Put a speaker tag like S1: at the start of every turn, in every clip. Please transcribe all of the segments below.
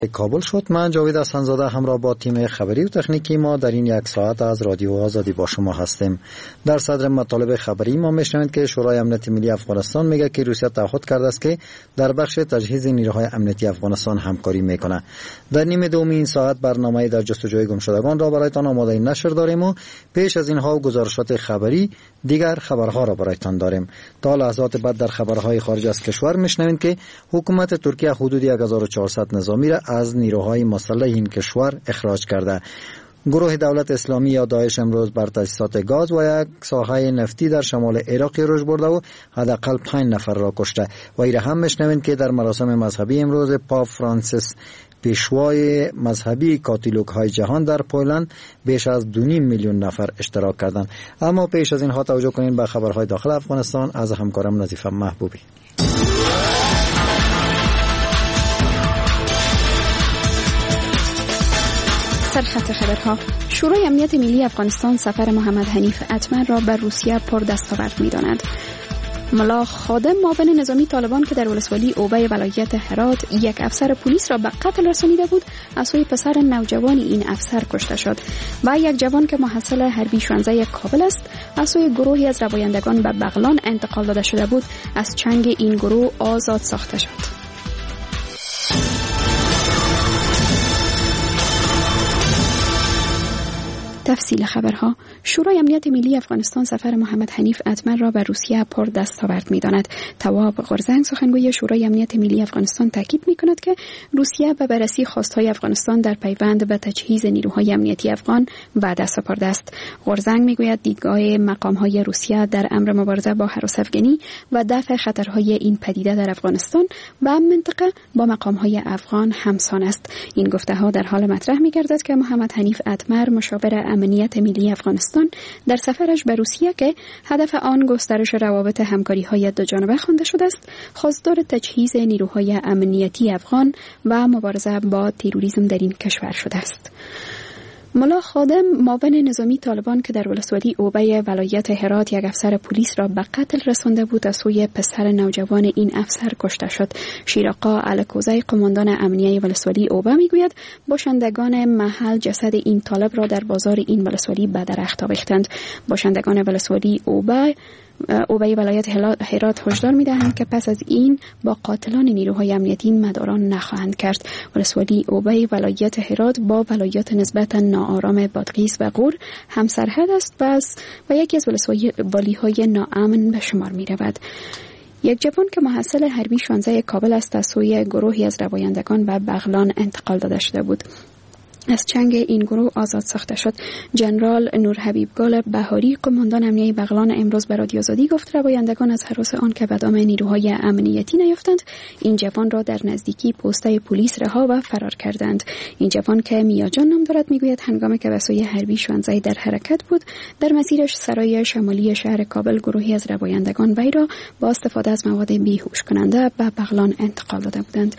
S1: کابل شد. من جاوید حسن‌زاده همراه با تیم خبری و تکنیکی ما در این یک ساعت از رادیو آزادی با شما هستیم. در صدر مطالب خبری ما میشنوید که شورای امنیت ملی افغانستان میگه که روسیه تعهد کرده است که در بخش تجهیز نیروهای امنیتی افغانستان همکاری میکنه. در نیمه دوم این ساعت برنامه در جستجوی گمشدگان را برایتان آماده نشر داریم و پیش از اینها گزارشات خبری دیگر خبرها را برایتان داریم. تا لحظات بعد در خبرهای خارج از کشور میشنوید که حکومت ترکیه حدود 1400 نظامی را از نیروهای مسلح این کشور اخراج کرده. گروه دولت اسلامی یا داعش امروز بر تاسیسات گاز و یک ساحه نفتی در شمال عراق روش برده و حداقل 5 نفر را کشته. و ایره هم میشنوید که در مراسم مذهبی امروز پاپ فرانسیس پیشوای مذهبی کاتولیک های جهان در پولند بیش از 2.5 میلیون نفر اشتراک کردند. اما پیش از اینها توجه کنید به خبرهای داخل افغانستان از همکارم نظیفه محبوبی.
S2: سرخط خبرها: شورای امنیت ملی افغانستان سفر محمد حنیف اتمر را بر روسیه پر دستاورد می‌داند. ملا خادم معاون نظامی طالبان که در ولسوالی اوبه ولایت هرات یک افسر پلیس را به قتل رسانیده بود، از سوی پسر نوجوان این افسر کشته شد. و یک جوان که محصل حربی 16 کابل است، از سوی گروهی از روایندگان به بغلان انتقال داده شده بود، از چنگ این گروه آزاد ساخته شد. تفصیل خبرها: شورای امنیت ملی افغانستان سفر محمد حنیف اتمر را به روسیه پر دستاورد می‌داند. تواب قرزنگ سخنگوی شورای امنیت ملی افغانستان تاکید می‌کند که روسیه به بررسی خواست‌های افغانستان در پیوند به تجهیز نیروهای امنیتی افغان وعده سپرده است. قرزنگ می‌گوید دیدگاه مقام‌های روسیه در امر مبارزه با هراس‌افکنی و دفع خطرهای این پدیده در افغانستان و منطقه با مقام‌های افغان همسان است. این گفته‌ها در حال مطرح می‌گردد که محمد حنیف اتمر مشاور امنیت ملی افغانستان در سفرش به روسیه که هدف آن گسترش روابط همکاری‌های دوجانبه خوانده شده است، خواستار تجهیز نیروهای امنیتی افغان و مبارزه با تروریسم در این کشور شده است. ملا خادم معاون نظامی طالبان که در ولسوالی اوبه ولایت هرات یک افسر پلیس را به قتل رسانده بود، از سوی پسر نوجوان این افسر کشته شد. شیراقا الکوزی قماندان امنیه ولسوالی اوبه میگوید باشندگان محل جسد این طالب را در بازار این ولسوالی به درخت آویختند. باشندگان ولسوالی اوبه ولایت هرات هشدار می‌دهند که پس از این با قاتلان نیروهای امنیتی مداران نخواهند کرد. ولسوالی اوبه ولایت هرات با ولایات نسبتا ناآرام بادغیس و غور همسرحد است و یکی از ولسوالی‌های ناامن به شمار می‌رود. یک جوان که محصل حربی 16 کابل است، از سوی گروهی از روایندگان به بغلان انتقال داده شده بود، از چنگ این گروه آزاد ساخته شد. جنرال نورحبیبگل بهاری قماندان امنیه بغلان امروز به رادیو آزادی گفت روایندگان از هراس آن که به دام نیروهای امنیتی نیفتند، این جوان را در نزدیکی پست پلیس رها و فرار کردند. این جوان که میاجان نام دارد میگوید هنگامی که وسایل حربی 16 در حرکت بود، در مسیرش سرای شمالی شهر کابل گروهی از روایندگان وی را با استفاده از مواد بیهوش کننده به بغلان انتقال داده بودند.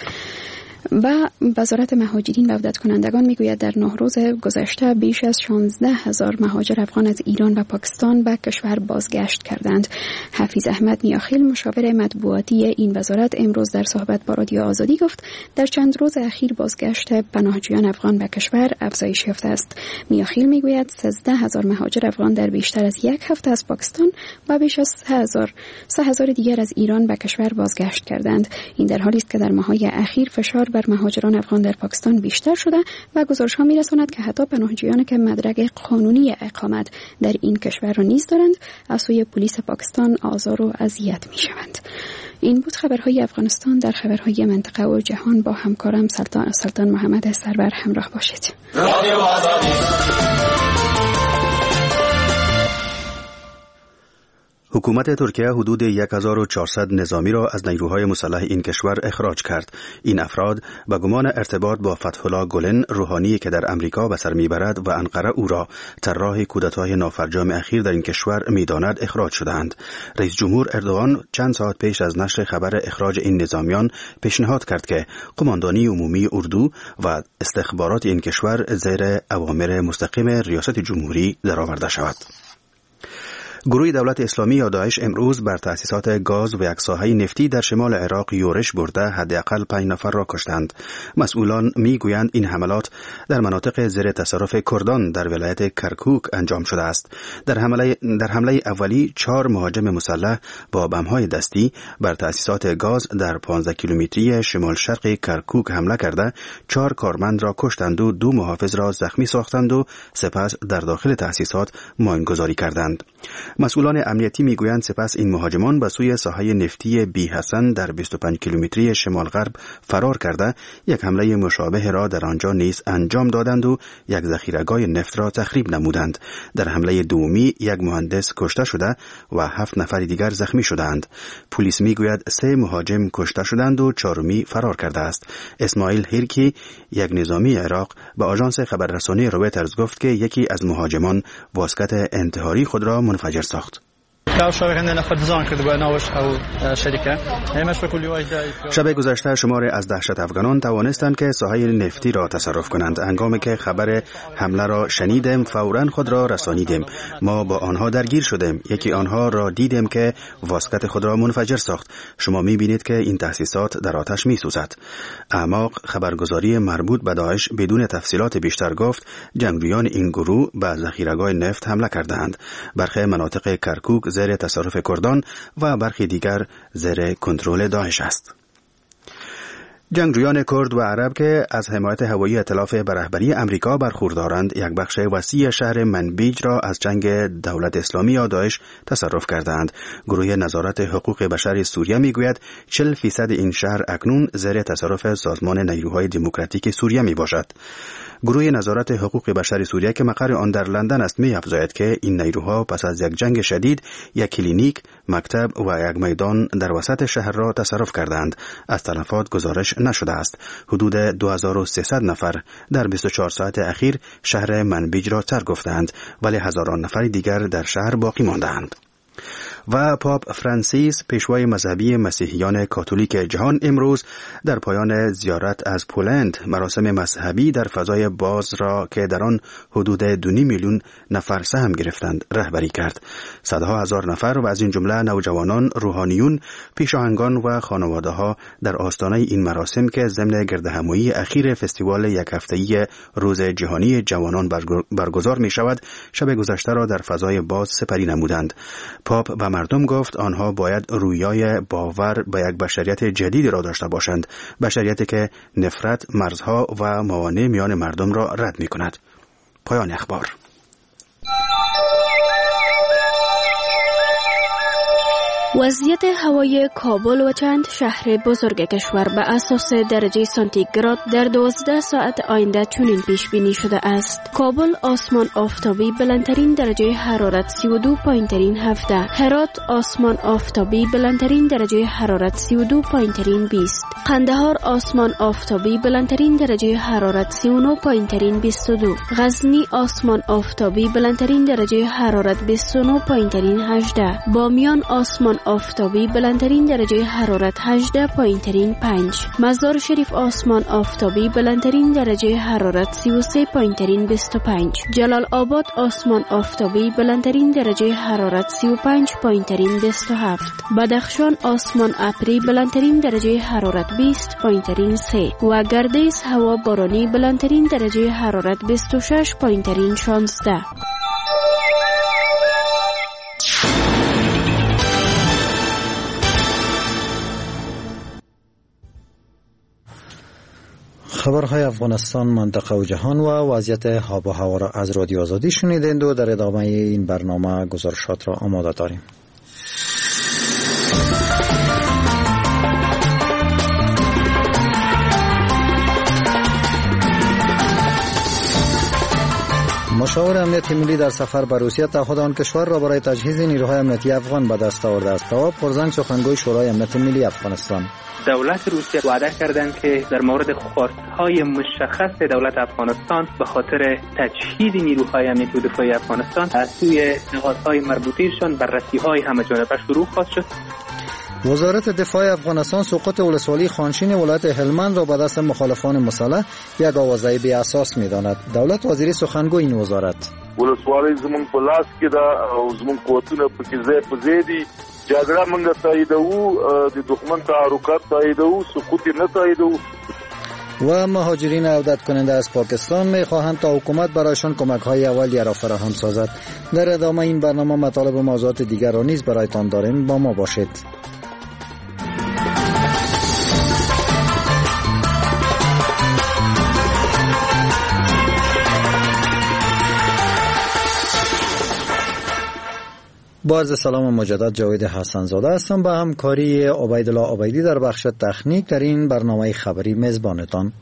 S2: و وزارت مهاجرین و عودت کنندگان میگوید در 9 روز گذشته بیش از 16,000 مهاجر افغان از ایران و پاکستان به کشور بازگشت کردند. حفیظ احمد میاخیل مشاور مطبوعاتی این وزارت امروز در صحبت با رادیو آزادی گفت در چند روز اخیر بازگشت پناهجویان افغان به کشور افزایش یافته است. میاخیل میگوید 13,000 مهاجر افغان در بیشتر از یک هفته از پاکستان و بیش از 3,000 دیگر از ایران به کشور بازگشت کردند. این در حالی است که در ماه‌های اخیر فشار بر مهاجران افغان در پاکستان بیشتر شده و گزارش‌ها می‌رساند که حتی پناهجویانی که مدرک قانونی اقامت در این کشور را نیز دارند، از سوی پلیس پاکستان آزار و اذیت می‌شوند. این بود خبرهای افغانستان. در خبرهای منطقه و جهان با همکارم سلطان محمد سرور همراه باشید.
S3: حکومت ترکیه حدود 1400 نظامی را از نیروهای مسلح این کشور اخراج کرد. این افراد به گمان ارتباط با فتح‌الله گلن، روحانی که در امریکا به سر میبرد و انقره او را طراح کودتای نافرجام اخیر در این کشور میداند اخراج شدند. رئیس جمهور اردوغان چند ساعت پیش از نشر خبر اخراج این نظامیان پیشنهاد کرد که قماندانی عمومی اردو و استخبارات این کشور زیر اوامر مستقیم ریاست جمهوری درآورده شود. گروه دولت اسلامی یا داعش امروز بر تأسیسات گاز و یک ساحه نفتی در شمال عراق یورش برده حداقل 5 نفر را کشتند. مسئولان میگویند این حملات در مناطق زیر تصرف کردان در ولایت کرکوک انجام شده است. در حمله اولی 4 مهاجم مسلح با بم‌های دستی بر تأسیسات گاز در 15 کیلومتری شمال شرق کرکوک حمله کرده 4 کارمند را کشتند و 2 محافظ را زخمی ساختند و سپس در داخل تأسیسات ماینگذاری کردند. مسئولان امنیتی میگویند سپس این مهاجمان به سوی ساحه نفتی بی حسن در 25 کیلومتری شمال غرب فرار کرده یک حمله مشابه را در آنجا نیز انجام دادند و یک ذخیره‌گاه نفت را تخریب نمودند. در حمله دومی یک مهندس کشته شده و 7 نفر دیگر زخمی شدند. پلیس میگوید 3 مهاجم کشته شدند و 4می فرار کرده است. اسماعیل هیرکی یک نظامی عراق به آژانس خبررسانی رویترز گفت که یکی از مهاجمان واسکت انتحاری خود را منفجر ساخت. شب گذشته شماری از دهشت افغانان توانستند که ساحه نفتی را تصرف کنند. هنگامی که خبر حمله را شنیدیم فوراً خود را رسانیدیم. ما با آنها درگیر شدیم. یکی آنها را دیدیم که واسکت خود را منفجر ساخت. شما می‌بینید که این تأسیسات در آتش می‌سوزد. اعماق خبرگزاری مربوط به داعش بدون تفصیلات بیشتر گفت جنگجویان این گروه به ذخیره‌گاه نفت حمله کردند. برخی مناطق کرکوک زیر تصرف کردان و برخی دیگر زیر کنترل داعش است. جنگجویان کرد و عرب که از حمایت هوایی ائتلاف به رهبری امریکا برخوردارند یک بخش وسیع شهر منبیج را از جنگ دولت اسلامی یا داعش تصرف کردند. گروه نظارت حقوق بشر سوریه میگوید 40% این شهر اکنون زیر تصرف سازمان نیروهای دموکراتیک سوریه می باشد. گروه نظارت حقوق بشر سوریه که مقر آن در لندن است می‌افزاید که این نیروها پس از یک جنگ شدید یک کلینیک، مکتب و یک میدان در وسط شهر را تصرف کردند. از تلفات گزارش نشده است. حدود 2300 نفر در 24 ساعت اخیر شهر منبیج را ترک گفتند ولی هزاران نفر دیگر در شهر باقی ماندند. و پاپ فرانسیس پیشوای مذهبی مسیحیان کاتولیک جهان امروز در پایان زیارت از پولند مراسم مذهبی در فضای باز را که در آن حدود 2.5 میلیون نفر سهم گرفتند رهبری کرد. صدها هزار نفر و از این جمله نوجوانان، روحانیون، پیشاهنگان و خانواده‌ها در آستانه این مراسم که ضمن گردهمایی اخیر فستیوال یک هفته‌ای روز جهانی جوانان برگزار می شود شب گذشته را در فضای باز سپری نمودند. پاپ به مردم گفت آنها باید رویای باور به یک بشریت جدید را داشته باشند، بشریتی که نفرت، مرزها و موانع میان مردم را رد می کند. پایان اخبار.
S4: وضعیت هوای کابل و چند شهر بزرگ کشور به اساس درجه سانتیگراد در 12 ساعت آینده چنین پیش بینی شده است. کابل آسمان آفتابی بلندترین درجه حرارت 32 پایین ترین 17. هرات آسمان آفتابی بلندترین درجه حرارت 32 پایین ترین 20. قندهار آسمان آفتابی بلندترین درجه حرارت 39 پایین ترین 22. غزنی آسمان آفتابی بلندترین درجه حرارت 29 پایین ترین 18. بامیان آسمان آفتابی بلندترین درجه حرارت 18 پایین ترین 5. مزار شریف آسمان آفتابی بلندترین درجه حرارت 33 پایین ترین 25. جلال آباد آسمان آفتابی بلندترین درجه حرارت 35 پایین ترین 27. بدخشان آسمان ابری بلندترین درجه حرارت 20 پایین ترین 3 و گردیز هوا بارانی بلندترین درجه حرارت 26 پایین ترین 16.
S1: خبرهای افغانستان، منطقه و جهان و وضعیت آب و هوا را از رادیو آزادی شنیدند و در ادامه این برنامه گزارشات را آماده داریم. مشاور امنیتی ملی در سفر به روسیه تعهد آن کشور را برای تجهیز نیروهای امنیتی افغان به دست آورده است. تواب پرزنگ، سخنگوی شورای امنیت ملی افغانستان:
S5: دولت روسیه وعده کردند که در مورد خواستهای مشخص دولت افغانستان به خاطر تجهیز نیروهای امنیتی و دفاعی افغانستان از سوی نهادهای مربوطهشان بررسی‌های همه‌جانبه شروع خواهد شد.
S1: وزارت دفاع افغانستان سقوط ولسوالی خانشین ولایت هلمند را به دست مخالفان مسلح یک آوازه بی اساس می‌داند. دولت وزیر سخنگوی این وزارت:
S6: ولسوالی زمون په لاس کې ده او زمون قوتونه پکې ځای په ځای دي. جګړه موږ تاییدوو، د دښمن تحرکات تاییدوو، سقوط نه تاییدوو.
S1: و مهاجرین عودت کننده از پاکستان می‌خواهند تا حکومت برایشان کمک‌های اولیه را فراهم سازد. در ادامه این برنامه مطالب و موضوعات دیگر را نیز برایتان داریم، با ما باشید. با عرض سلام مجدد جاوید حسن زاده هستم. به همکاری عبیدالله عبیدی در بخش تکنیک در این برنامه خبری میزبانتان.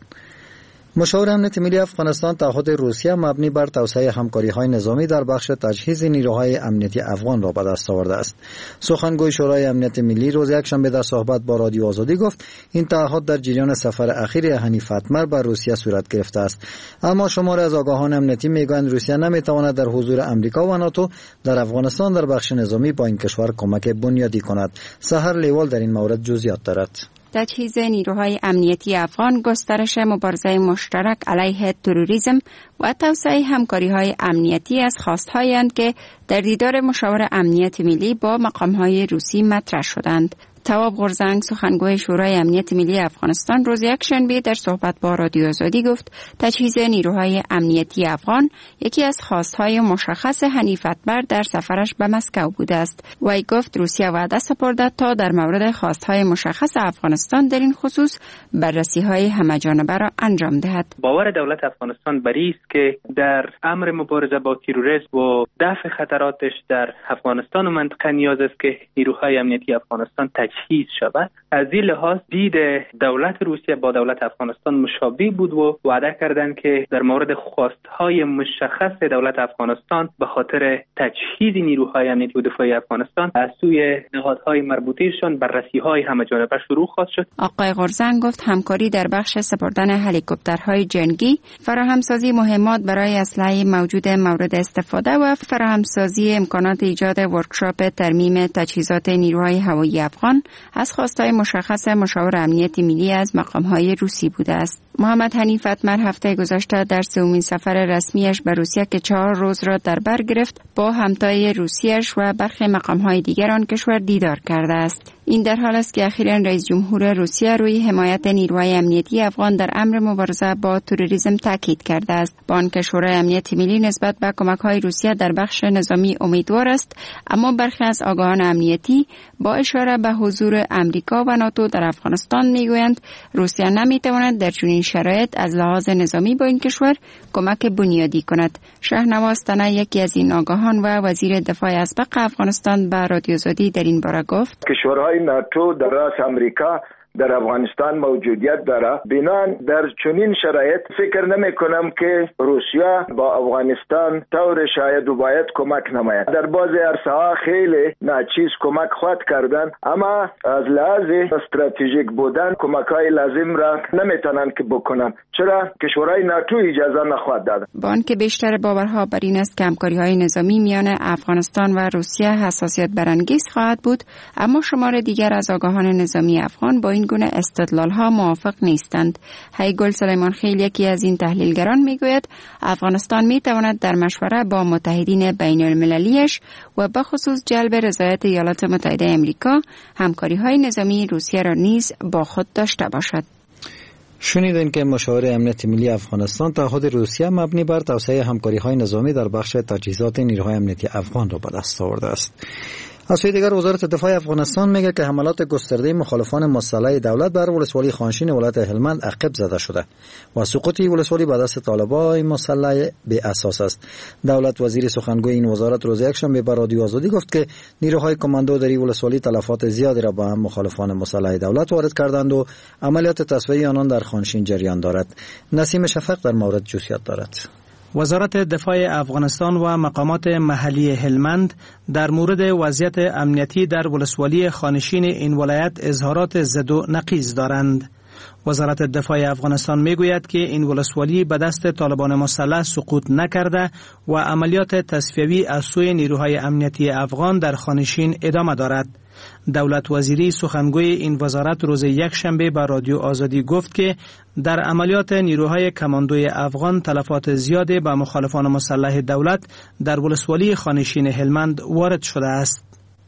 S1: مشاور امنیت ملی افغانستان تعهد روسیه مبنی بر توسعه همکاری‌های نظامی در بخش تجهیز نیروهای امنیتی افغان را به دست آورده است. سخنگوی شورای امنیت ملی روز یکشنبه در صحبت با رادیو آزادی گفت این تعهد در جریان سفر اخیر حنیف اتمر به روسیه صورت گرفته است. اما شماری از آگاهان امنیتی میگویند روسیه نمیتواند در حضور امریکا و ناتو در افغانستان در بخش نظامی با این کشور کمک بنیادی کند. سحر لیوال در این مورد جزئیات دارد.
S7: تجهیز نیروهای امنیتی افغان، گسترش مبارزه مشترک علیه تروریسم و توسعه همکاری‌های امنیتی از خواست‌هایند که در دیدار مشاور امنیت ملی با مقام‌های روسی مطرح شدند. تواب غرزنگ سخنگوی شورای امنیت ملی افغانستان روز یکشنبه در صحبت با رادیو آزادی گفت تجهیز نیروهای امنیتی افغان یکی از خواستهای مشخص حنیف اتمر در سفرش به مسکو بوده است. وی گفت روسیه وعده سپرده تا در مورد خواستهای مشخص افغانستان در این خصوص بررسی‌های همه‌جانبه را انجام دهد.
S5: باور دولت افغانستان بر این است که در امر مبارزه با تروریسم و دفع خطراتش در افغانستان و منطقه نیاز است که نیروهای امنیتی افغانستان تجهیز شود. از این لحاظ دید دولت روسیه با دولت افغانستان مشابه بود و وعده کردند که در مورد خواستهای مشخص دولت افغانستان به خاطر تجهیز نیروهای امنیتی و دفاعی افغانستان از سوی نهادهای مربوطهشان بررسی‌های همه‌جانبه شروع خواهد شد.
S7: آقای غرزنگ گفت همکاری در بخش سپردن هلیکوپترهای جنگی، فراهمسازی مهمات برای اسلحه موجود مورد استفاده و فراهمسازی امکانات ایجاد ورکشاپ ترمیم تجهیزات نیروهای هوایی افغان از خواستهای مشخص مشاور امنیت ملی از مقام‌های روسی بوده است. محمد حنیف اتمر هفته گذشته در سومین سفر رسمیش به روسیه که 4 روز را در بر گرفت با همتای روسیش و برخی مقام‌های دیگر آن کشور دیدار کرده است. این در حال است که اخیراً رئیس جمهور روسیه روی حمایت نیروهای امنیتی افغان در امر مبارزه با تروریسم تاکید کرده است. با آنکه شورای امنیت ملی نسبت به کمک‌های روسیه در بخش نظامی امیدوار است، اما برخی از آگاهان امنیتی با اشاره به حضور امریکا و ناتو در افغانستان میگویند روسیه نمیتواند در چنین شرایط از لحاظ نظامی با این کشور کمک بنیادی کند. شهنواز تنه یکی از این آگاهان و وزیر دفاع اسبق افغانستان به رادیو آزادی در این باره گفت
S8: کشورهای ناتو در راس امریکا در افغانستان موجودیت داره. بنان در چنین شرایط فکر نمی کنم که روسیه با افغانستان طور شاید و باید کمک نماید. در بعضی عرصه ها خیلی ناچیز کمک خواهد کردن، اما از لحاظ استراتژیک بودن کمک های لازم را نمیتونن که بکنن، چرا کشورهای ناتو اجازه نخواهد داد.
S7: با آنکه بیشتر باورها بر این است که همکاری های نظامی میان افغانستان و روسیه حساسیت برانگیز خواهد بود، اما شمار دیگر از آگاهان نظامی افغان با این گونه استدلال‌ها موافق نیستند. هیگل سلیمان خیل یکی از این تحلیلگران میگوید افغانستان میتواند در مشوره با متحدین بین المللیش و به خصوص جلب رضایت ایالات متحده آمریکا همکاری‌های نظامی روسیه را نیز با خود داشته باشد.
S1: شنیدین که مشاور امنیت ملی افغانستان تعهد روسیه مبنی بر توسعه همکاری‌های نظامی در بخش تجهیزات نیروهای امنیتی افغان را به دست آورده است. از سوی دیگر وزارت دفاع افغانستان میگه که حملات گسترده مخالفان مسلح دولت بر ولسوالی خانشین ولایت هلمند عقب زده شده و سقوط ولسوالی به دست طالبان مسلح بی اساس است. دولت وزیر سخنگوی این وزارت روز یکشنبه به رادیو آزادی گفت که نیروهای کماندو در ولسوالی تلفات زیادی را به هم مخالفان مسلح دولت وارد کردند و عملیات تصفیه آنان در خانشین جریان دارد. نسیم شفق در مورد جزئیات دارد.
S9: وزارت دفاع افغانستان و مقامات محلی هلمند در مورد وضعیت امنیتی در ولسوالی خانشین این ولایت اظهارات ضد و نقیض دارند. وزارت دفاع افغانستان میگوید که این ولسوالی به دست طالبان مسلح سقوط نکرده و عملیات تصفیوی از سوی نیروهای امنیتی افغان در خانشین ادامه دارد. دولت وزیری سخنگوی این وزارت روز یکشنبه به رادیو آزادی گفت که در عملیات نیروهای کماندوی افغان تلفات زیادی به مخالفان مسلح دولت در ولسوالی خانشین هلمند وارد شده است.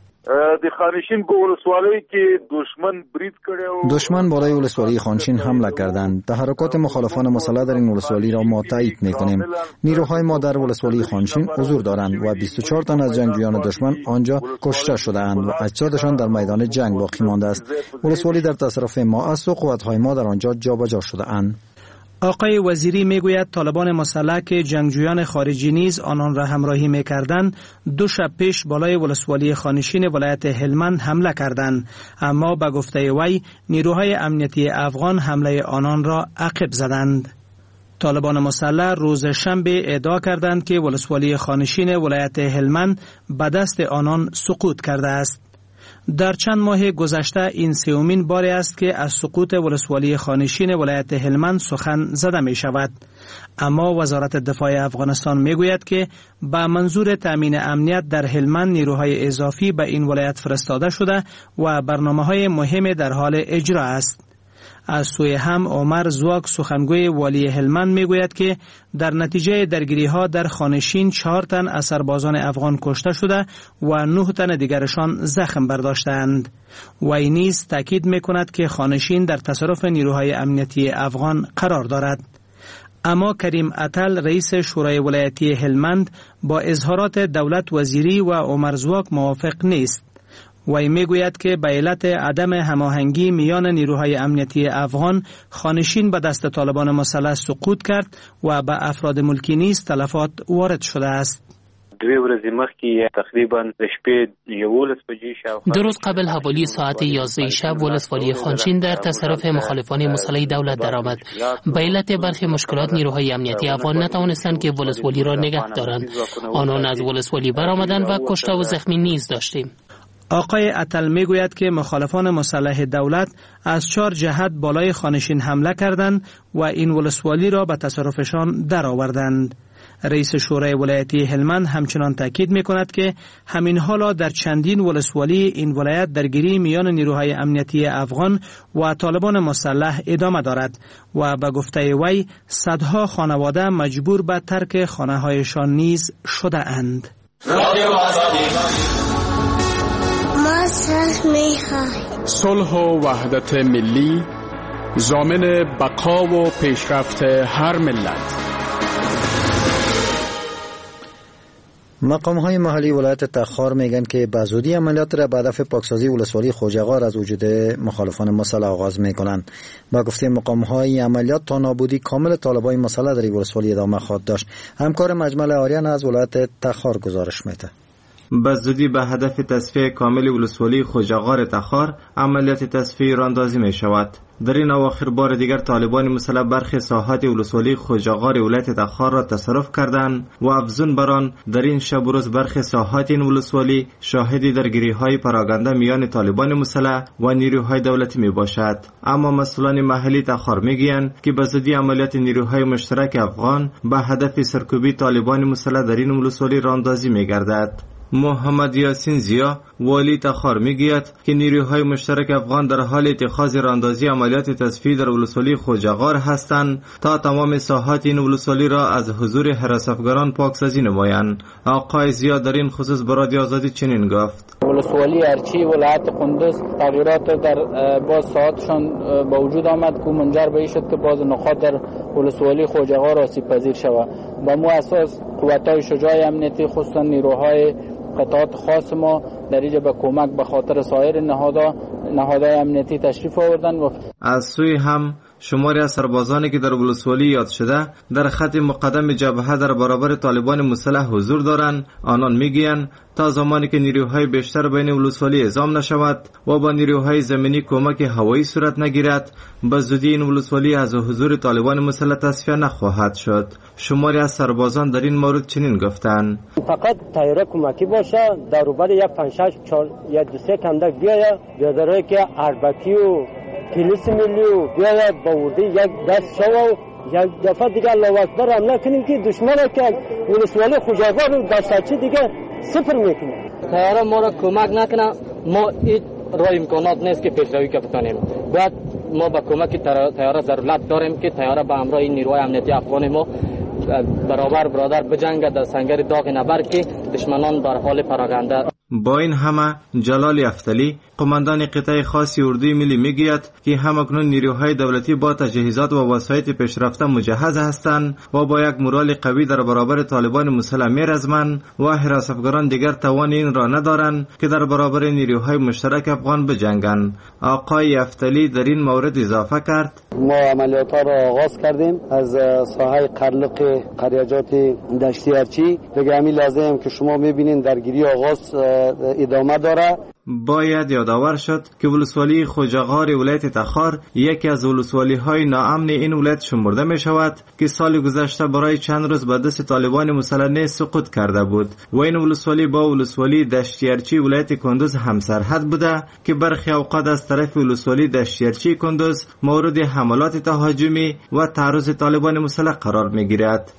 S6: د خانشین په ولسوالۍ کې دشمن برید کړو.
S1: دشمن بالای ولسوالی خانشین حمله کردند. تحرکات مخالفان مسلح در این ولسوالی را ما تایید می‌کنیم. نیروهای ما در ولسوالی خانشین حضور دارند و 24 تن از جنگجویان دشمن آنجا کشته شده‌اند و اجسادشان در میدان جنگ باقی مانده است. ولسوالی در تصرف ما است و قوت‌های ما در آنجا جابجا شده‌اند.
S9: آقای وزیری میگوید طالبان مسلح که جنگجویان خارجی نیز آنان را همراهی میکردند 2 شب پیش بالای ولسوالی خانشین ولایت هلمند حمله کردند، اما به گفته وی نیروهای امنیتی افغان حمله آنان را عقب زدند. طالبان مسلح روز شنبه ادعا کردند که ولسوالی خانشین ولایت هلمند به دست آنان سقوط کرده است. در چند ماه گذشته این سومین بار است که از سقوط ولسوالی خانشین ولایت هلمند سخن زده می شود. اما وزارت دفاع افغانستان می گوید که به منظور تامین امنیت در هلمند نیروهای اضافی به این ولایت فرستاده شده و برنامه‌های مهم در حال اجرا است. از سوی هم عمر زواک سخنگوی والی هلمند می گوید که در نتیجه درگیری ها در خانشین 4 تن از سربازان افغان کشته شده و 9 تن دیگرشان زخم برداشتند. وی نیز تاکید می کند که خانشین در تصرف نیروهای امنیتی افغان قرار دارد. اما کریم اتل رئیس شورای ولایتی هلمند با اظهارات دولت وزیری و عمر زواک موافق نیست. وی میگوید که به علت عدم هماهنگی میان نیروهای امنیتی افغان خانشین به دست طالبان مسلح سقوط کرد و به افراد ملکی نیز تلفات وارد شده است.
S5: 2 ورځې مخکې تقریبا د شپې 11 بجې شاوخوا
S10: 2 روز قبل حوالی ساعت 11 شب ولسوالی خانشین در تصرف مخالفان مسلح دولت درآمد. به علت برخی مشکلات نیروهای امنیتی افغان نتوانستند که ولسوالی را نگه دارند. آنان از ولسوالی برآمدند و کشته و زخمی نیز داشتیم.
S9: آقای اتل میگوید که مخالفان مسلح دولت از 4 جهت بالای خانشین حمله کردند و این ولسوالی را به تصرفشان درآوردند. رئیس شورای ولایتی هلمند همچنان تاکید میکند که همین حالا در چندین ولسوالی این ولایت درگیری میان نیروهای امنیتی افغان و طالبان مسلح ادامه دارد و به گفته وی صدها خانواده مجبور به ترک خانه‌هایشان نیز شده اند.
S11: صلح و وحدت ملی ضامن بقا و پیشرفت هر ملت.
S1: مقام‌های محلی ولایت تخار میگن که به زودی عملیات را به هدف پاکسازی ولسوالی خوجغار از وجود مخالفان مسلح آغاز میکنند. با گفته مقام‌های عملیات تا نابودی کامل طالبان مسلح در ولسوالی ادامه خواهد داشت. همکار مجمل آریان از ولایت تخار گزارش میده.
S12: به زودی به هدف تصفیه کامل ولسوالی خوجغار تخار عملیات تصفیه راندازی می شود. در این اواخر بار دیگر طالبان مسلح برخی ساحات ولسوالی خوجغار ولایت تخار را تصرف کردند و افزون بران در این شب و روز برخی ساحات این ولسوالی شاهد درگیری‌های پراگنده میان طالبان مسلح و نیروهای دولتی می باشد. اما مسئولان محلی تخار میگویند که به زودی عملیات نیروهای مشترک افغان به هدف سرکوبی طالبان مسلح در این ولسوالی راندازی می گردد. محمد یاسین زیا والی تخار میگوید که نیروهای مشترک افغان در حال اتخاذ راندازی عملیات تصفیه در ولسوالی خوجغار هستند تا تمام ساحات این ولسوالی را از حضور حراسافگران پاکسازی نمایند. آقای زیا در این خصوص به رادیو آزادی چنین گفت:
S13: ولسوالی ارچی ولایت قندوز تغییرات در باز ساعتشان با وجود آمد که منجر به این شد که باز نقاط در ولسوالی خوجغار آسیب پذیر شود. با مو اساس قوت‌های شجاع امنیتی خصوصا نیروهای قطعات خاص ما در اینجا به کمک به خاطر سایر نهادهای امنیتی تشریف آوردن.
S12: از سوی هم شماری از سربازانی که در ولسوالی یاد شده در خط مقدم جبهه در برابر طالبان مسلح حضور دارند. آنان میگویند تا زمانی که نیروهای بیشتر بین ولسوالی اعزام نشود و با نیروهای زمینی کمک هوایی صورت نگیرد به زودی این ولسوالی از حضور طالبان مسلح تصفیه نخواهد شد. شماری از سربازان در این مورد چنین گفتند:
S14: فقط تایره کمکی باشه در روبر یک 5-6 4 یا 2-3 کندک بیاید بیادرایی که اربکی و پلیس ملی و بیاید با وردی یک دست شو یک دفعه دیگه الله اکبر حمله کنیم که دشمن که ولسوالی خوجغار رو دستچی دیگه صفر میکنه.
S15: تیاره ما را کمک نکنه
S13: ما هیچ راه امکانات نیست که پیشروی بکنیم. باید ما با کمک تیاره ضرورت داریم که تیاره به همراه نیروهای امنیتی افغان ما برابر برادر بجنگه در سنگر داغ نبرد که دشمنان بر حال پراکنده.
S12: با این همه جلال یفتلی قماندان قطعه خاصی اردوی ملی میگوید که همکنون نیروهای دولتی با تجهیزات و وسایط پیشرفته مجهز هستند و با یک مورال قوی در برابر طالبان مسلح میرزمند و حراستگران دیگر توان این را ندارند که در برابر نیروهای مشترک افغان بجنگند. آقای یفتلی در این مورد اضافه کرد:
S15: ما عملیات را آغاز کردیم از ساحه قرلق قریجات دشتی ارچی. دیگه همین لازم که شما میبینین درگیری آغاز ادامه داره.
S12: باید یادآور شد که ولسوالی خوجغار ولایت تخار یکی از ولسوالی‌های ناامن این ولایت شمرده می شود که سال گذشته برای چند روز به دست طالبان مسلح سقوط کرده بود و این ولسوالی با ولسوالی دشتیارچی ولایت کندوز همسرحد بوده که برخی اوقات از طرف ولسوالی دشتیارچی کندوز مورد حملات تهاجمی و تعرض طالبان مسلح قرار می گیرد.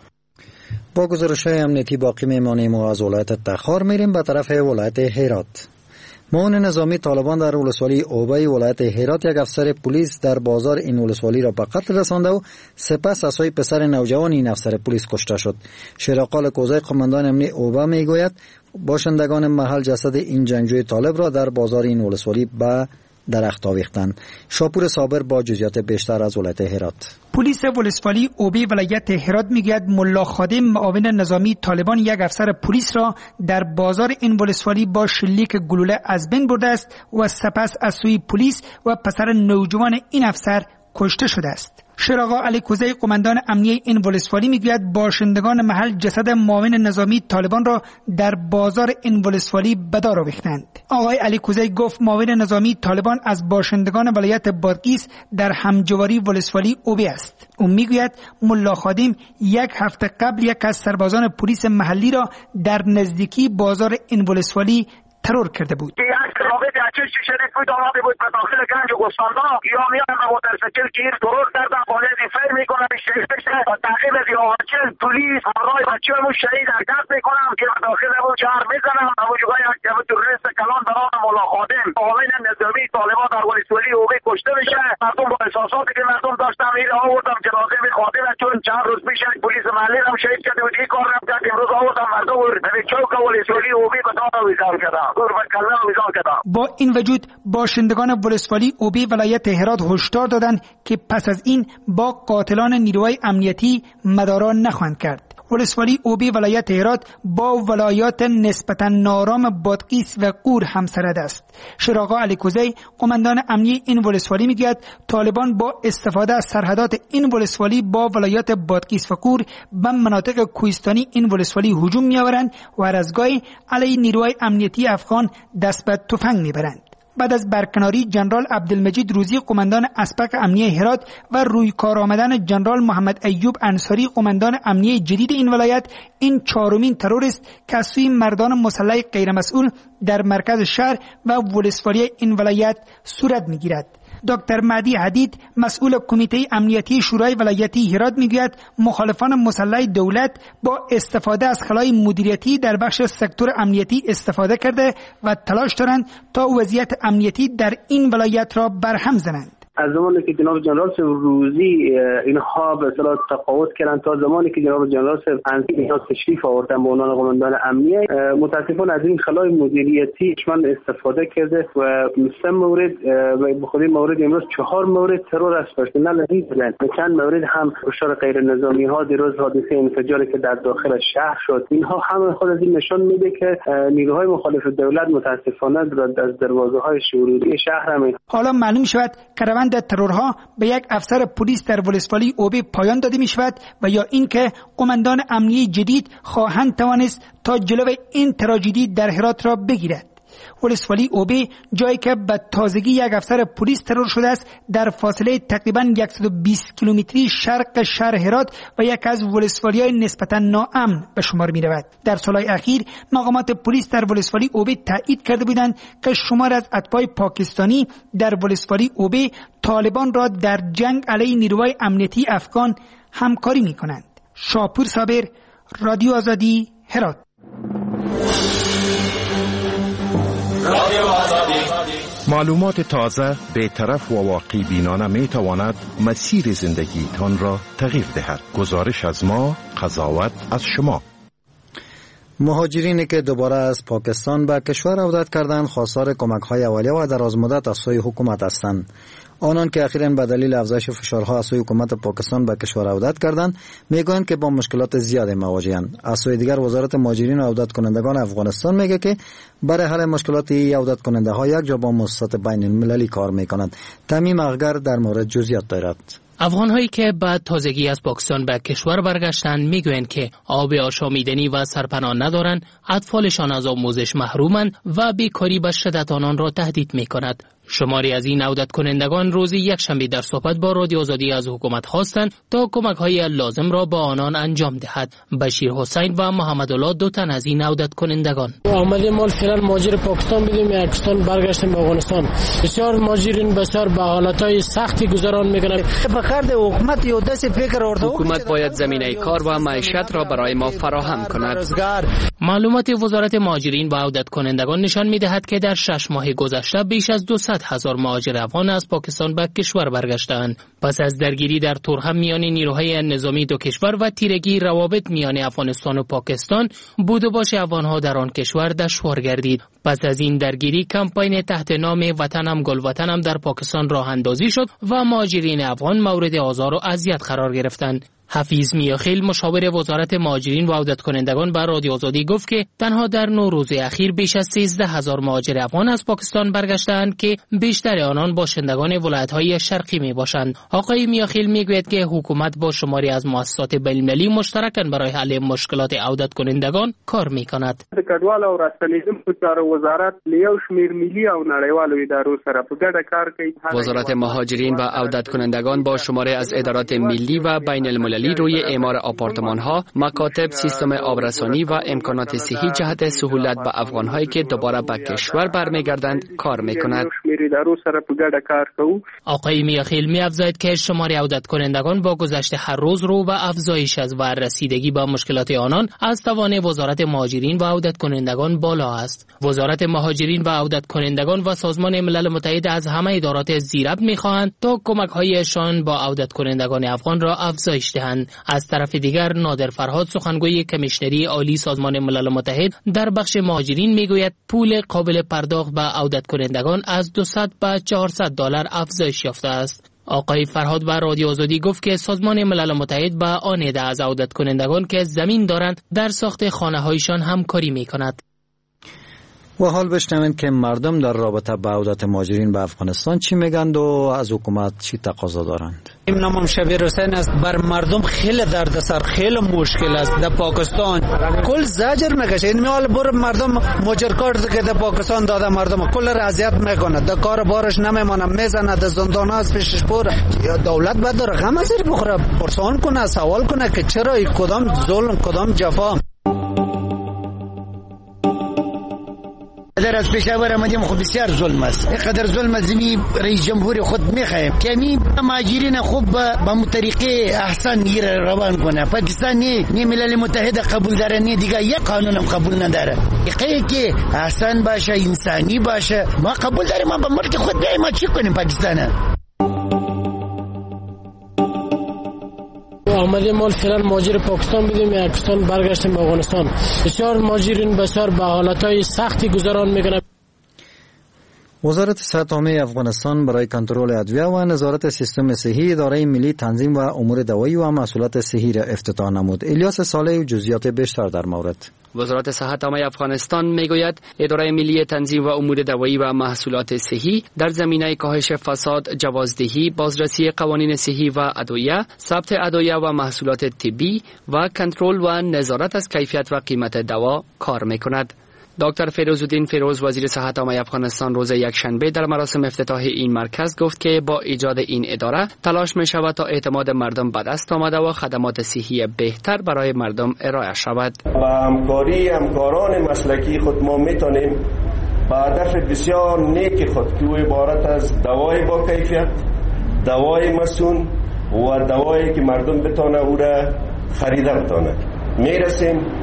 S1: با گزارش‌های امنیتی باقی میمانیم و از ولایت تخار میریم به طرف ولایت هرات. معاون نظامی طالبان در ولسوالی اوبی ولایت هرات یک افسر پلیس در بازار این ولسوالی را به قتل رسانده و سپس اسای پسر نوجوان این افسر پلیس کشته شد. شیراقال کوزای قماندان امنی اوبی میگوید باشندگان محل جسد این جنگجوی طالب را در بازار این ولسوالی به درخت آویختند. شاپور صابر با جزئیات بیشتر از ولایت هرات.
S16: پلیس ولسوالی اوبی ولایت هرات میگوید ملا خادم معاون نظامی طالبان یک افسر پلیس را در بازار این ولسوالی با شلیک گلوله از بین برده است و سپس از سوی پلیس و پسر نوجوان این افسر کشته شده است. شراغا علی کوزی قماندان امنیه این ولسوالی میگوید باشندگان محل جسد معاون نظامی طالبان را در بازار این ولسوالی به دار آویختند. آقای علی کوزی گفت معاون نظامی طالبان از باشندگان ولایت بادغیس در همجواری ولسوالی اوبی است. او میگوید ملا خادم یک هفته قبل یک از سربازان پلیس محلی را در نزدیکی بازار این ولسوالی ترور کرده بود.
S17: چه شریف بود آمده بود به داخل گنج و گستاندا یا میان موتورسیکل گیر درست کردن باید فیر میکنم شریفش و تعقیب از یاچل پلیس آرای بچه همون شهید حرکت میکنم که داخل همون شهر میزنم همون جگای یک تروریست کلان برام مولا خادم معاون نظامی طالبان در ولسوالی اوبی کشته میشه. مردم با احساساتی که مردم داشتم این آوردم جنازه خادم چون چند روز پیش پلیس محلی هم شهید کرده بود این کار هم کرد. امروز آوردم مردم به چوک ولسوالی اوبی به دار ویزار کردم قربت کلمه ویزار کردم.
S16: با این وجود باشندگان ولسوالی اوبی ولایت هرات هشدار دادند که پس از این با قاتلان نیروهای امنیتی مدارا نخواهند کرد. ولسوالی اوبی ولایت هرات با ولایات نسبتا نارام بادغیس و قور همسرد است. شراغا علی کوزی قماندان امنی این ولسوالی میگوید طالبان با استفاده از سرحدات این ولسوالی با ولایات بادغیس و قور به مناطق کوهستانی این ولسوالی هجوم میآورند و هر از گاهی علیه نیروهای امنیتی افغان دست به تفنگ میبرند. بعد از برکناری جنرال عبدالمجید روزی قماندان اسپق امنیه هرات و روی کار آمدن جنرال محمد ایوب انصاری قماندان امنیه جدید این ولایت، این چهارمین ترور است که از سوی مردان مسلح غیر مسئول در مرکز شهر و ولسوالی این ولایت صورت میگیرد. دکتر مهدی حدید مسئول کمیته امنیتی شورای ولایتی هرات میگوید مخالفان مسلح دولت با استفاده از خلای مدیریتی در بخش سکتور امنیتی استفاده کرده و تلاش دارند تا وضعیت امنیتی در این ولایت را برهم زنند.
S18: از زمانی که جناب جنرال روزی اینها به اصطلاح تقاعد کردن تا زمانی که جناب جنرال اینها تشریف آوردن به عنوان قماندان امنیه، متاسفانه از این خلای مدیریتی دشمن استفاده کرده و 3 مورد به خود مورد امروز 4 مورد ترور از پرسنل هیزلند، چند مورد هم فشار غیر نظامی ها، دیروز حادثه انفجاری که در داخل شهر شد، اینها هم خود از این نشان میده که نیروهای مخالف دولت متاسفانه از دروازه‌های ورودی شهر هم.
S16: حالا معلوم شود که روند ترورها به یک افسر پلیس در ولسوالی اوبی پایان داده می شود و یا اینکه قماندان امنیه جدید خواهند توانست تا جلوی این تراژدی در هرات را بگیرد. ولسوالی اوبی جایی که به تازگی یک افسر پلیس ترور شده است در فاصله تقریبا 120 کیلومتری شرق شهر هرات و یک از ولسوالی‌های نسبتا ناامن به شمار می رود. در سالهای اخیر مقامات پلیس در ولسوالی اوبی تایید کرده بودند که شمار از اتباع پاکستانی در ولسوالی اوبی طالبان را در جنگ علیه نیروهای امنیتی افغان همکاری می کنند. شاپور صابر، رادیو آزادی، هرات.
S19: معلومات تازه، بی‌طرف و واقعی بینانه می تواند مسیر زندگیتان را تغییر دهد. گزارش از ما، قضاوت از شما.
S1: مهاجرینی که دوباره از پاکستان به کشور عودت کردند خواستار کمک‌های اولیه و درازمدت از سوی حکومت هستند. آنان که اخیراً به دلیل افزایش فشارها از سوی حکومت پاکستان به کشور عودت کردند میگویند که با مشکلات زیادی مواجه‌اند. از سوی دیگر وزارت مهاجرین و عودت کنندگان افغانستان میگه که برای حل مشکلات عودت کننده ها یک جا با مؤسسات بین المللی کار میکنند. تمیم اغگر در مورد جزئیات دارد.
S10: افغان‌هایی که بعد تازگی از پاکستان به کشور برگشتند میگویند که آب آشامیدنی و سرپناه ندارند، اطفالشان از آموزش محرومند و بیکاری به شدت آنان را تهدید میکند. شماری از این عودت کنندگان روز یکشنبه در صحبت با رادیو آزادی از حکومت خواستند تا کمک‌های لازم را با آنان انجام دهد. بشیر حسین و محمد الله دو تن از این عودت کنندگان
S20: آمدیم ما فعلا مهاجر پاکستان بودیم، پاکستان برگشتیم به افغانستان. بسیار مهاجرین بسیار به حالتهای سختی گذران میکنند.
S21: حکومت یو دست فکر ورته
S22: حکومت باید زمینه کار و معیشت را برای ما فراهم کند.
S10: معلومات وزارت مهاجرین و عودت کنندگان نشان می‌دهد که در 6 ماه گذشته بیش از 200,000 مهاجر افغان از پاکستان به کشور برگشتند. پس از درگیری در تورهم میان نیروهای نظامی دو کشور و تیرگی روابط میان افغانستان و پاکستان، بود و باش افغان‌ها در آن کشور دشوار گردید. پس از این درگیری کمپین تحت نام وطنم گل وطنم در پاکستان راه اندازی شد و مهاجرین افغان مورد آزار و اذیت قرار گرفتند. حفیظ میاخیل مشاور وزارت مهاجرین و عودت کنندگان به رادیو آزادی گفت که تنها در 9 روز اخیر بیش از 13,000 مهاجر افغان از پاکستان برگشتند که بیشتر آنان باشندگان ولایت‌های شرقی میباشند. آقای میاخیل میگوید که حکومت با شماری از مؤسسات بین‌المللی مشترکاً برای حل مشکلات عودت کنندگان کار میکند.
S18: د کډوالو او راستنیدونکو په چارو وزارت له یو شمېر ملي او نړیوالو ادارو سره په ګډه کار کوي.
S22: وزارت مهاجرین و عودت کنندگان با شماری از ادارات ملی و بین المللی روی اعمار آپارتمان‌ها، مکاتب، سیستم آبرسانی و امکانات صحی جهت سهولت به افغان‌هایی که دوباره به کشور برمیگردند کار می‌کند.
S10: آقای میاخیل می‌افزاید که شمار عودت کنندگان با گذشت هر روز رو به افزایش است و رسیدگی به مشکلات آنان از توان وزارت مهاجرین و عودت کنندگان بالا است. وزارت مهاجرین و عودت کنندگان و سازمان ملل متحد از همه ادارات زیربط می‌خواهند تا کمک‌هایشان با عودت کنندگان افغان را افزایش دهند. از طرف دیگر نادر فرهاد سخنگوی کمیشنری عالی سازمان ملل متحد در بخش مهاجرین میگوید پول قابل پرداخت به عودت کنندگان از 200 به 400 دلار افزایش یافته است. آقای فرهاد به رادیو آزادی گفت که سازمان ملل متحد با آن عده از عودت کنندگان که زمین دارند در ساخت خانه‌هایشان همکاری می‌کند.
S1: و حال بشنوید که مردم در رابطه با عودت مهاجرین به افغانستان چی میگند و از حکومت چی تقاضا دارند.
S21: نامم شبیر حسین است. بر مردم خیلی دردسر، خیلی مشکل است. در پاکستان کل زجر میکشه. این میال بر مردم مهاجرکار که در پاکستان داده مردم کل را اذیت میکنه، در کار بارش نمیمونه، میزنه، در زندان ها از پیشش پر. دولت باید رقم ازش بخوره، پرسان کنه، سوال کنه که چرا کدام ظلم کدام جفا. در از پشاور آمدیم خب بسیار ظلم است. اینقدر ظلم از رئیس جمهور خود میخواهیم که این مهاجرین خوب با طریقه احسن گیر روان کنه. پاکستان نی ملل متحد قبول داره، نی دیگه یک قانون هم قبول نداره. حقیقی که احسن باشه، انسانی باشه، ما قبول داریم. ما با ملک خود بیاییم، ما چی کنیم پاکستان؟
S20: آمدیم ما فعلا مهاجر پاکستان بودیم، پاکستان برگشتیم به افغانستان. بسیار مهاجرین بسیار به حالتهای سختی گذران میکنند.
S1: وزارت صحت عامه افغانستان برای کنترل ادویه و نظارت سیستم صحی اداره ملی تنظیم و امور دوایی و محصولات صحی را افتتاح نمود. الیاس صالح و جزئیات بیشتر در مورد.
S22: وزارت صحت عامه افغانستان میگوید اداره ملی تنظیم و امور دوایی و محصولات صحی در زمینه کاهش فساد، جوازدهی، بازرسی قوانین صحی و ادویه، ثبت ادویه و محصولات طبی و کنترل و نظارت از کیفیت و قیمت دوا کار میکند. دکتر فیروزالدین فیروز وزیر صحت عامه افغانستان روز یکشنبه در مراسم افتتاح این مرکز گفت که با ایجاد این اداره تلاش می شود تا اعتماد مردم به دست آمده و خدمات صحی بهتر برای مردم ارائه شود.
S23: با همکاری همکاران مسلکی خود ما می توانیم با هدف بسیار نیک خود که عبارت از دوای با کیفیت، دوای مسئول و دوایی که مردم بتونه او را خریده بتونه میرسیم.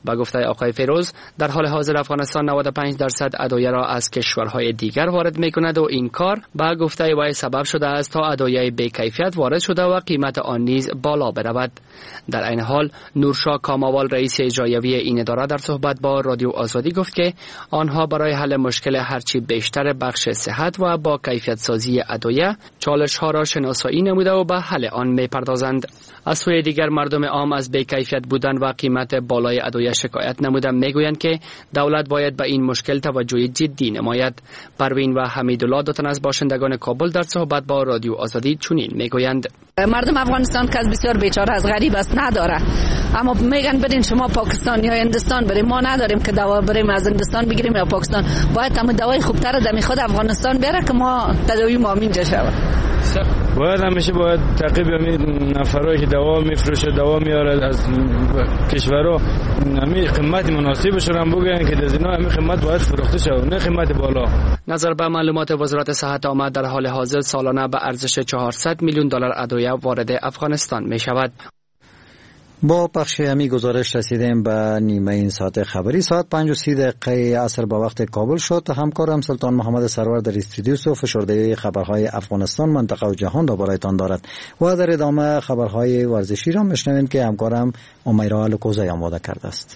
S22: با گفته آقای فیروز در حال حاضر افغانستان 95% ادویه را از کشورهای دیگر وارد می‌کند و این کار با گفته وی سبب شده است تا ادویه بی‌کیفیت وارد شده و قیمت آن نیز بالا برود. در این حال نورشاه کاماوال رئیس اجرایی این اداره در صحبت با رادیو آزادی گفت که آنها برای حل مشکل هرچی بیشتر بخش صحت و با کیفیت سازی ادویه چالش‌ها را شناسایی نموده و به حل آن می‌پردازند. از سوی دیگر مردم عام از بی‌کیفیت بودن و قیمت بالای ادویه شکایت نموده میگویند که دولت باید به این مشکل توجه جدی نماید. پروین و حمیدالله دو تن از باشندگان کابل در صحبت با رادیو آزادی چنین میگویند:
S2: مردم افغانستان که بسیار بیچاره از غریب است نداره، اما میگن برین شما پاکستان یا هندوستان بریم. ما نداریم که دوا بریم از هندوستان بگیریم یا پاکستان. باید هم دوای خوبتر دمی خود افغانستان بیاره که ما تداوی ما اینجا شود.
S3: باید همیشه تعقیب نفرایی که دوا میفروشه دوا میاره از کشورها همین قیمت مناسبشون هم بگن که از اینا همین قیمت باید فروخته شود، نه قیمت بالا.
S22: نظر به معلومات وزارت صحت آمد در حال حاضر سالانه به ارزش 400 میلیون دلار ادویه وارد افغانستان می شود.
S1: با پخش همی گزارش رسیدیم به نیمه این ساعت خبری. ساعت 5:30 عصر به وقت کابل شد. همکارم سلطان محمد سرور در استودیو و فشرده خبرهای افغانستان، منطقه و جهان را برایتان دارد و در ادامه خبرهای ورزشی را میشنوید که همکارم امیرا لکوزی آماده کرده است.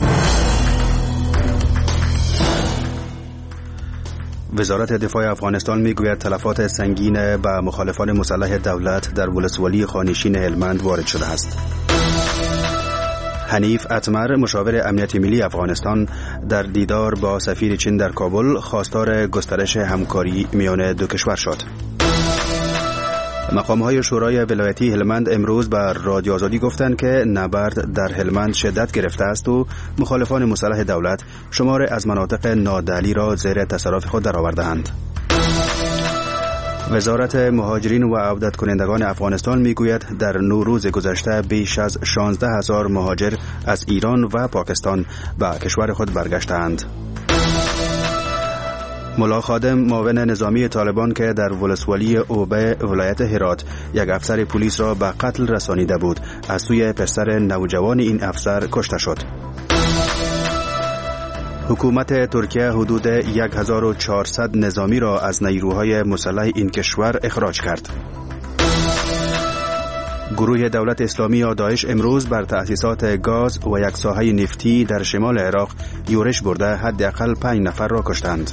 S4: وزارت دفاع افغانستان میگوید تلفات سنگین به مخالفان مسلح دولت در ولسوالی خانشین هلمند وارد شده است. حنیف اتمر مشاور امنیت ملی افغانستان در دیدار با سفیر چین در کابل خواستار گسترش همکاری میان دو کشور شد. مقام‌های شورای ولایتی هلمند امروز بر رادیو آزادی گفتند که نبرد در هلمند شدت گرفته است و مخالفان مسلح دولت شمار از مناطق نادعلی را زیر تصرف خود درآورده‌اند. وزارت مهاجرین و عودت کنندگان افغانستان میگوید در 9 روز گذشته بیش از 16,000 مهاجر از ایران و پاکستان به کشور خود برگشتند. ملا خادم معاون نظامی طالبان که در ولسوالی اوبه ولایت هرات یک افسر پلیس را به قتل رسانیده بود از سوی پسر نوجوان این افسر کشته شد. حکومت ترکیه حدود 1400 نظامی را از نیروهای مسلح این کشور اخراج کرد. گروه دولت اسلامی یا داعش امروز بر تأسیسات گاز و یک ساحه نفتی در شمال عراق یورش برده حداقل 5 نفر را کشتند.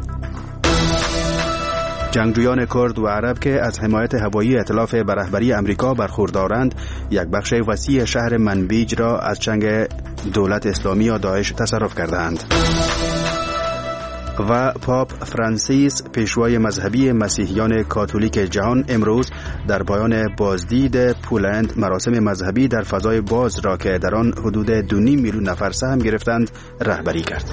S4: جنگجویان کرد و عرب که از حمایت هوایی ائتلاف به رهبری امریکا برخوردارند یک بخش وسیع شهر منبیج را از چنگ دولت اسلامی یا داعش تصرف کردند. و پاپ فرانسیس پیشوای مذهبی مسیحیان کاتولیک جهان امروز در پایان بازدید پولند مراسم مذهبی در فضای باز را که در آن حدود 2.5 میلیون نفر سهم گرفتند رهبری کرد.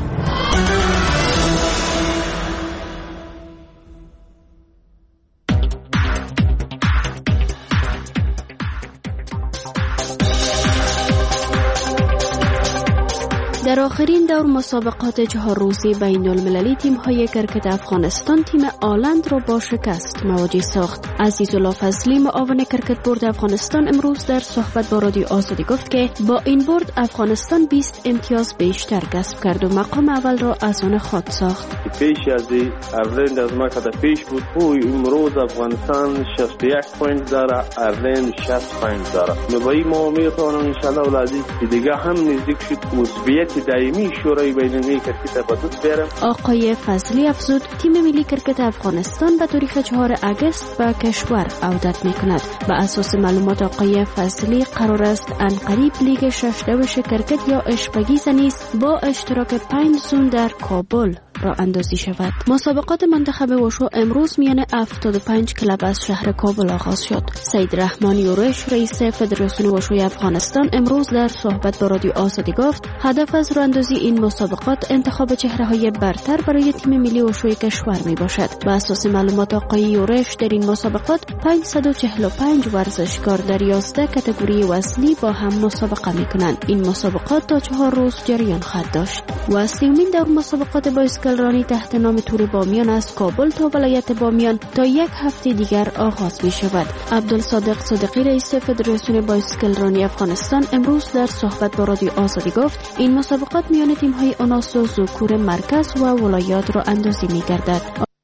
S24: در آخرین دور مسابقات 4 روزه بین المللی تیم‌های کرکت افغانستان تیم آلند را با شکست مواجه ساخت. عزیزالله فضلی معاون کرکت بورد افغانستان امروز در صحبت با رادیو آزادی گفت که با این برد افغانستان 20 امتیاز بیشتر کسب کرد و مقام اول را از آن خود ساخت.
S25: پیش از ایرلند از ما که پیش بود امروز افغانستان 61 پوینت داره، ایرلند 60 پوینت داره. نبایی ما میتونم ان شاء الله العزیز دیگه هم نزدیک شد عضویت دائمی شورای بین‌المللی کرکت به دست بیارم. آقای
S24: فضلی افزود تیم ملی کرکت افغانستان به تاریخ 4 اگست به کشور عودت می‌کند. بر اساس معلومات آقای فضلی قرار است عنقریب لیگ 6 دوش کرکت یا اشپگیز نیز با اشتراک 5 زون در کابل را اندازی شود. مسابقات منتخب وشو امروز میان 75 کلب از شهر کابل آغاز شد. سید رحمان یورش رئیس فدراسیون وشوی افغانستان امروز در صحبت با رادیو آزادی گفت هدف از راهاندازی این مسابقات انتخاب چهره‌های برتر برای تیم ملی وشوی کشور می باشد. بر اساس معلومات آقای یورش در این مسابقات 545 ورزشکار در 11 کاتگوری وزنی با هم مسابقه می کنند. این مسابقات تا 4 روز جریان خواهد داشت. و 30مین دور مسابقات بایسکل بایسکلرانی تحت نام تور بامیان از کابل تا ولایت بامیان تا یک هفته دیگر آغاز می شود. عبدالصادق صادقی رئیس فدراسیون بایسکلرانی افغانستان امروز در صحبت با رادیو آزادی گفت این مسابقات میان تیم‌های آناس و ذکور مرکز و ولایات را اندازی می گردد.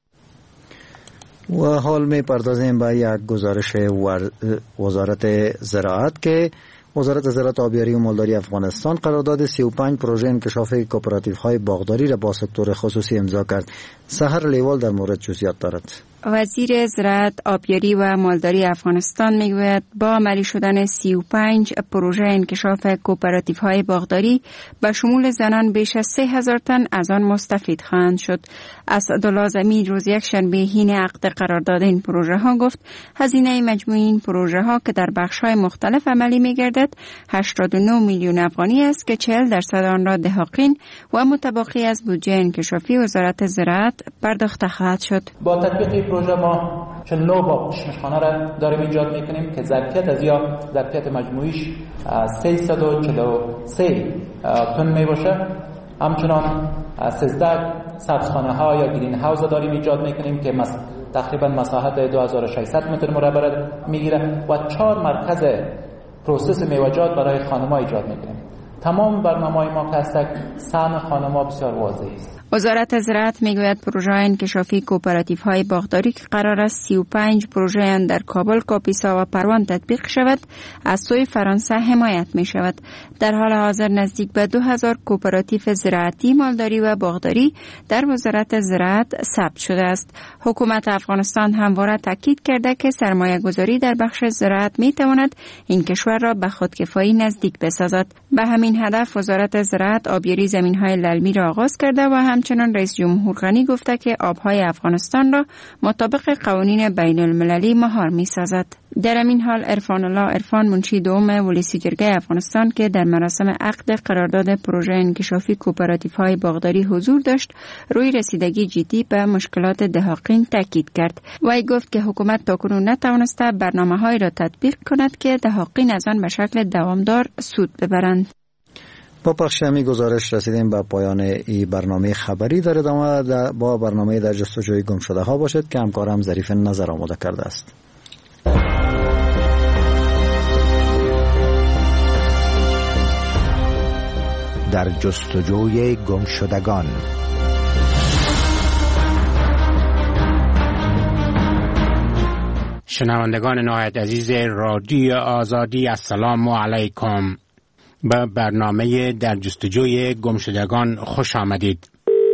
S1: و حال می پردازیم به یک گزارش وزارت زراعت که وزارت زراعت آبیاری و مالداری افغانستان قرارداد 35 پروژه انکشاف کوپراتیوهای باغداری را با سکتور خصوصی امضا کرد. سحر لیوال در مورد جزئیات دارد.
S5: وزیر زراعت آبیاری و مالداری افغانستان میگوید با عملی شدن 35 پروژه انکشاف کوپراتیوهای باغداری به شمول زنان بیش از 3000 تن از آن مستفید خواهند شد. اسدالله زمین روز یک شنبه حین عقد قرارداد این پروژه ها گفت هزینه مجموعی این پروژه ها که در بخش های مختلف عملی میگردد 89 میلیون افغانی است که 40% آن را دهاقین و متباقی از بودجه انکشافی وزارت زراعت پرداخته خواهد شد.
S6: با تطبیق پروژه ما 49 باغ کشمشخانه را داریم ایجاد میکنیم که ظرفیت مجموعیش 343 تن می باشه. همچنان 13 سبزخانه ها یا گرین هاوس داریم ایجاد میکنیم که تقریبا مساحت 2600 متر مربع میگیره و 4 مرکز پروسس میوه‌جات برای خانم‌ها ایجاد میکنیم. تمام برنامه‌های ما که هست سهم خانم‌ها بسیار واضح است.
S5: وزارت زراعت میگوید پروژه انکشافی کوپراتیوهای باغداری که قرار است 35 پروژه در کابل، کاپیسا و پروان تطبیق شود از سوی فرانسه حمایت می شود. در حال حاضر نزدیک به 2000 کوپراتیو زراعتی، مالداری و باغداری در وزارت زراعت ثبت شده است. حکومت افغانستان همواره تاکید کرده که سرمایه گذاری در بخش زراعت می تواند این کشور را به خودکفایی نزدیک بسازد. به همین هدف وزارت زراعت آبیاری زمین‌های للمی را آغاز کرده و همچنان رئیس جمهور غنی گفته که آبهای افغانستان را مطابق قوانین بین المللی مهار می سازد. در این حال عرفان الله عرفان منشی دوم ولسی جرگه افغانستان که در مراسم عقد قرارداد پروژه انکشافی کوپراتیوهای باغداری حضور داشت روی رسیدگی جدی به مشکلات دهاقین تاکید کرد. وی گفت که حکومت تاکنون نتوانسته برنامه‌هایی را تطبیق کند که دهاقین از آن به شکل دوامدار سود ببرند.
S1: با پخش همی گزارش رسیدیم به پایان این برنامه خبری. در ادامه با برنامه در جستجوی گم شده ها باشد که همکارم ظریف نظر آماده کرده است.
S7: در جستجوی گم شدگان.
S8: شنوندگان نهایت عزیز رادیو آزادی، السلام علیکم. به برنامه در جستجوی گمشدگان خوش آمدید.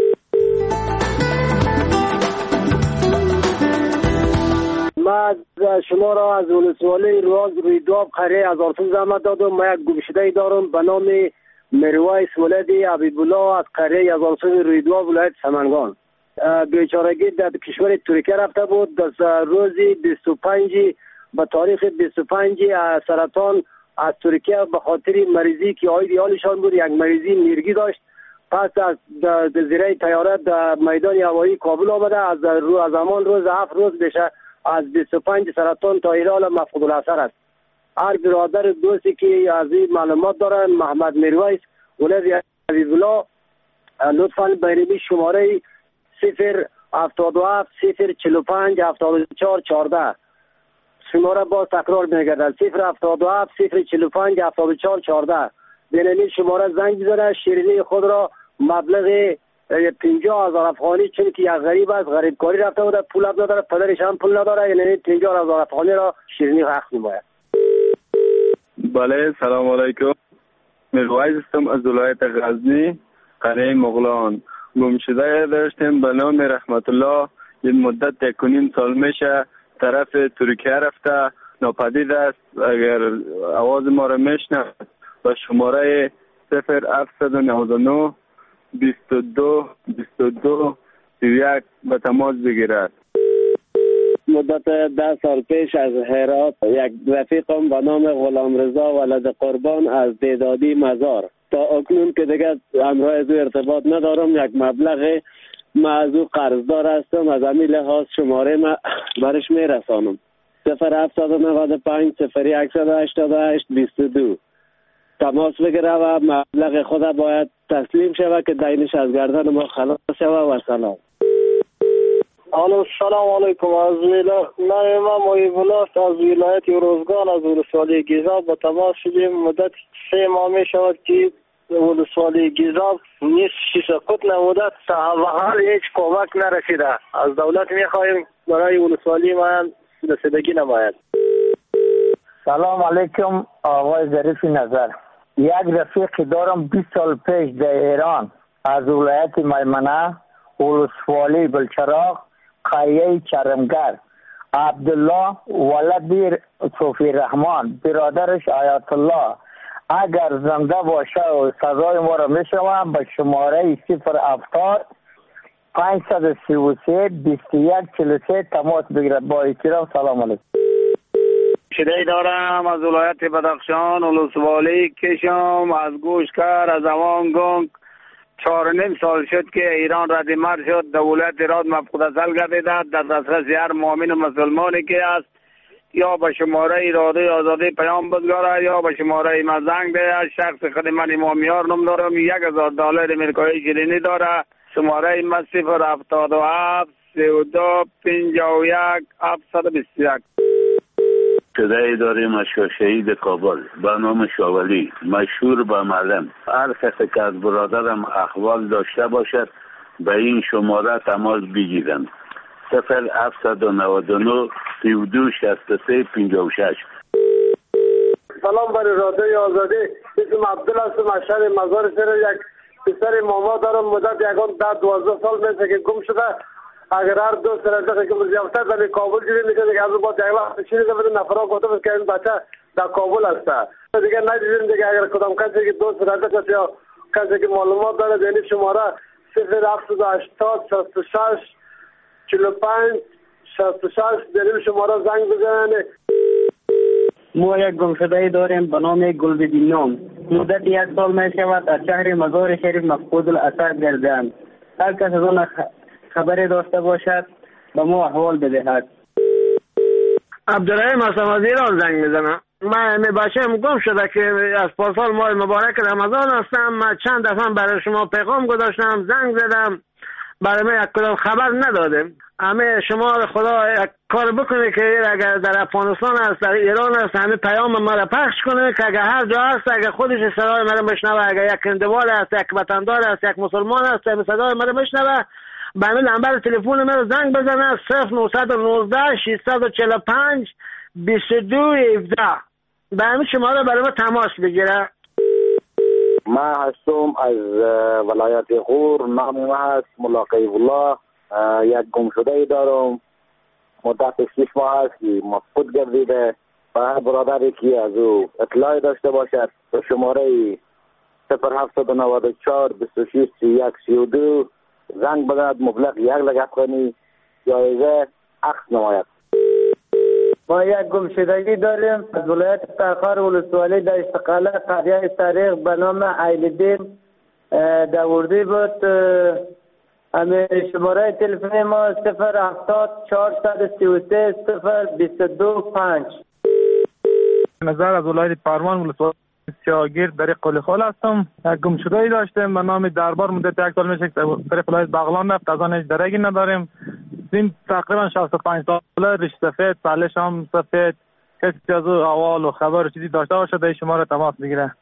S15: من شما را از ولسوالی رویدواب قریه از آرتون زحمت دادم. من یک گمشده دارم به نام مرویس ولدی حبیبالله از قریه از آرتون رویدواب ولایت سمنگان. بیچارگی در کشور ترکیه رفته بود. روزی 25 به تاریخ 25 سرطان از ترکیه به خاطر مریضی که آید حالشان بود، یک مریضی میرگی داشت. پس از زیره طیاره در میدان هوایی کابل آمده. از زمان روز 7 روز بشه از 25 سرطان تا ایران مفقود الاثر است. هر برادر دوستی که از این معلومات دارن محمد مرویس ولد حبیبالله لطفاً بیرمی شماره 077 045 74 14 شماره باز تکرار میگردد 077 045 74 14 بینمی شماره زنگ بزنه. شیرینی خود را مبلغ 50,000 افغانی، چون که یک غریب است، غریب کاری رفته بوده، پول هم نداره، پدرش هم پول نداره، یعنی 50,000 افغانی را شیرینی حق می‌باید.
S25: بله سلام علیکم. مرویس هستم از ولایت غزنی قریه مغلان. گمشده داشتیم به نام رحمت الله. این مدت 1.5 سال میشه طرف ترکیه رفته، ناپدید است. اگر آواز ما را میشنوید با شماره 0799 22 22 31 به تماس بگیرد.
S15: مدت 10 سال پیش از هرات یک رفیقم به نام غلام رضا ولد قربان از دیدادی مزار تا اکنون که دیگه همراه از او ارتباط ندارم، یک مبلغ ما از او قرضدار هستم. از همین لحاظ شماره ما برش میرسانم 0795 0188 22. تماس بگیره و مبلغ خود باید تسلیم شود که دینش از گردن ما خلاص شود. و سلام.
S9: سلام علیکم. از من محیب الله از ولایت روزگان از ولسوالی گیزاب با تماس شدیم. مدت 3 ماه می شود که ولسوالی گیزاب نیست، 6 سقوط نموده تا حال هیچ کمک نرسیده. از دولت می خواهیم برای ولسوالی ما رسیدگی نماید.
S11: سلام علیکم آقای ظریف نظر. یک رفیق دارم 20 سال پیش در ایران از ولایت میمنه، ولسوالی بلچراغ، قریه چرمگر، عبدالله ولد صوفی رحمان، برادرش آیت الله اگر زنده باشه و سزای ما را میشوم به شماره 070 533 2143 تماس بگیرد. با احترام سلام علیکم.
S12: شدهی دارم از ولایت بدخشان، ولسوالی کشم، از گوشکر، از اوان گنگ. 4.5 سال شد که ایران ردیمر شد. در ولایت ایران مفقود اصل گردیده. در دسترس هر مؤمن و مسلمانی که است یا به شماره اراده آزادی پیام بگذاره یا به شماره من زنگ ده. شخص خود من امامیار نام دارم. $1000 امریکایی شیرینی داره. شماره من 077 32 51 721.
S13: شده داریم از شهید کابل به نام شاولی مشهور به معلم. هر کسی که از برادرم احوال داشته باشد به این شماره تماس بگیرند. 0799 32 63 56.
S9: سلام بر رادیوی آزادی. اسم عبدالله هستم از شهر مزار شهر. یک پسر ماما دارم مدت 12 سال میشه که گم شده. اگر هر دوست رزق که مزیافته در کابل جوری میشه که از با جنگل چیزی که نفرا گفتم که این بچه در کابل است دیگه ندیدیم دیگه. اگر کدام کسی که دوست رزق یا کسی که معلومات داره دینی شماره 0780 66 45 66 دلیل شماره زنگ بزنه.
S14: ما یک گمشده‌ای داریم به نام گلبدینام. مدت 1 سال می شود از شهر مزار شریف مفقود الاثر گردند. هر کس از آن خبری داشته باشد به ما احوال بدهد.
S12: عبدالرحیم هستم از ایران زنگ میزنم. من بچه‌م گم شده که از پارسال ماه مبارک رمضان هستم. من چند دفعه برای شما پیغام گذاشتم، زنگ زدم، برای من یک کدام خبر ندادیم. همه شما خدا یک کار بکنه که اگر در افغانستان است، در ایران است، همه پیام ما را پخش کنه که اگر هر جا هست، اگر خودش صدای ما را بشنوه، اگر یک هندوار است، یک وطندار است، یک مسلمان است، صدای ما را بشنوه، به همین نمبر تلفن ما زنگ بزنه 0919 645 2217. به همین شماره برای ما تماس بگیره.
S26: من هستم از ولایت غور. نام من هست ملاقی الله. یک گمشده دارم مدت 6 ماه است که مفقود گردیده. و هر برادری که از او اطلاعی داشته باشد به شماره 0794 26 31 32 زنگ بزند. مبلغ 1 لک افغانی جایزه عکس نماید.
S11: ما یک گمشدگی داریم از ولایت تخار ولسوالی در استقاله قریه سریغ به نام ایلدین دوردی بود. همه شماره تلفن ما 070 433 0225.
S27: نظر از ولایت پروان ولسوالی سیاگیر در قلیخال هستم. یک گمشده‌ای داشتیم به نام دربار. مدت 1 سال میشه که در ولایت بغلان رفت. از آن هیچ درگی نداریم. این تقریبا 65 ساله، ریش سفید، پلش هم سفید. کسی از او احوال و خبر چیزی داشته باشه در شما را تماس بگیره.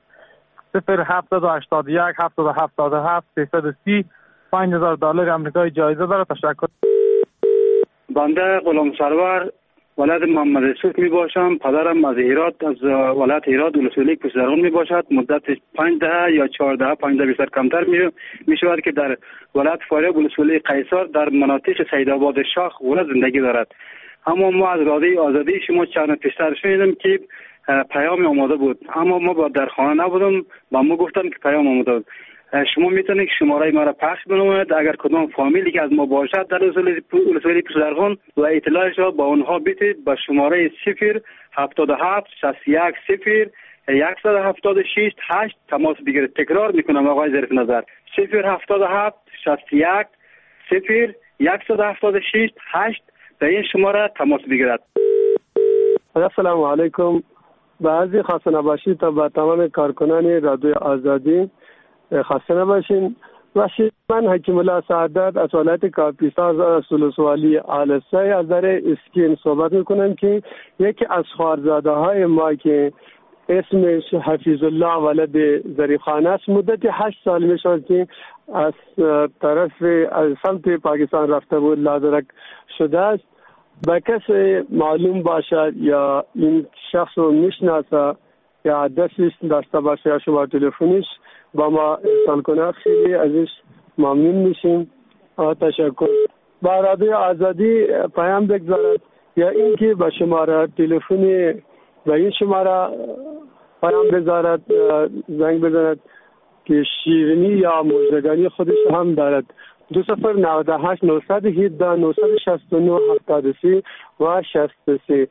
S27: 0781 777 330 $5000 امریکایی جایزه داره. تشکر.
S12: بنده غلام سرور ولد محمد یوسف می باشم. پدرم از هرات، از ولایت هرات ولسوالی پسران می باشد. مدت 5 دهه یا 4 دهه 5 دهه بیشتر کمتر می شود که در ولایت فاریاب ولسوالی قیصر در مناطق سیدآباد شاخ ولد زندگی دارد. اما ما از رادیوی آزادی شما چند پیشتر شنیدم که پیام آماده بود، اما ما در خانه نبودم و ما گفتم که پیام آماده بود. شما میتونید شماره ما را پخش بنمایید. اگر کدام فامیلی که از ما باشد در ولسوالی پسرخان و اطلاعش را با اونها بدید به شماره 077 61 0 176 8 تماس بگیرید. تکرار میکنم آقای ظریف نظر 077 61 0 176 8 به این شماره تماس بگیرید.
S28: السلام علیکم.
S15: بعضی خسته نباشید تا به تمام کارکنان رادیو آزادی خسته نباشین. من حکیم الله سعادت از ولایت کاپیسا از ولسوالی آلسه از در اسکین صحبت میکنم که یکی از خواهرزاده های ما که اسمش حفیظ الله ولد ظریفخان است مدت 8 سال میشد که از طرف از سمت پاکستان رفته بود لازرک شده است. به کسی معلوم باشد یا این شخص رو میشناسه یا دستش داشته باشه یا شما تلفنش با ما ارسال کنه خیلی ازش ممنون میشیم. تشکر. با رادیو آزادی پیام بگذارد یا اینکه به شماره تلفن و این شماره پیام بذارد زنگ بزند که شیرینی یا مژدگانی خودش هم دارد. 2098 917 969 73 و 63.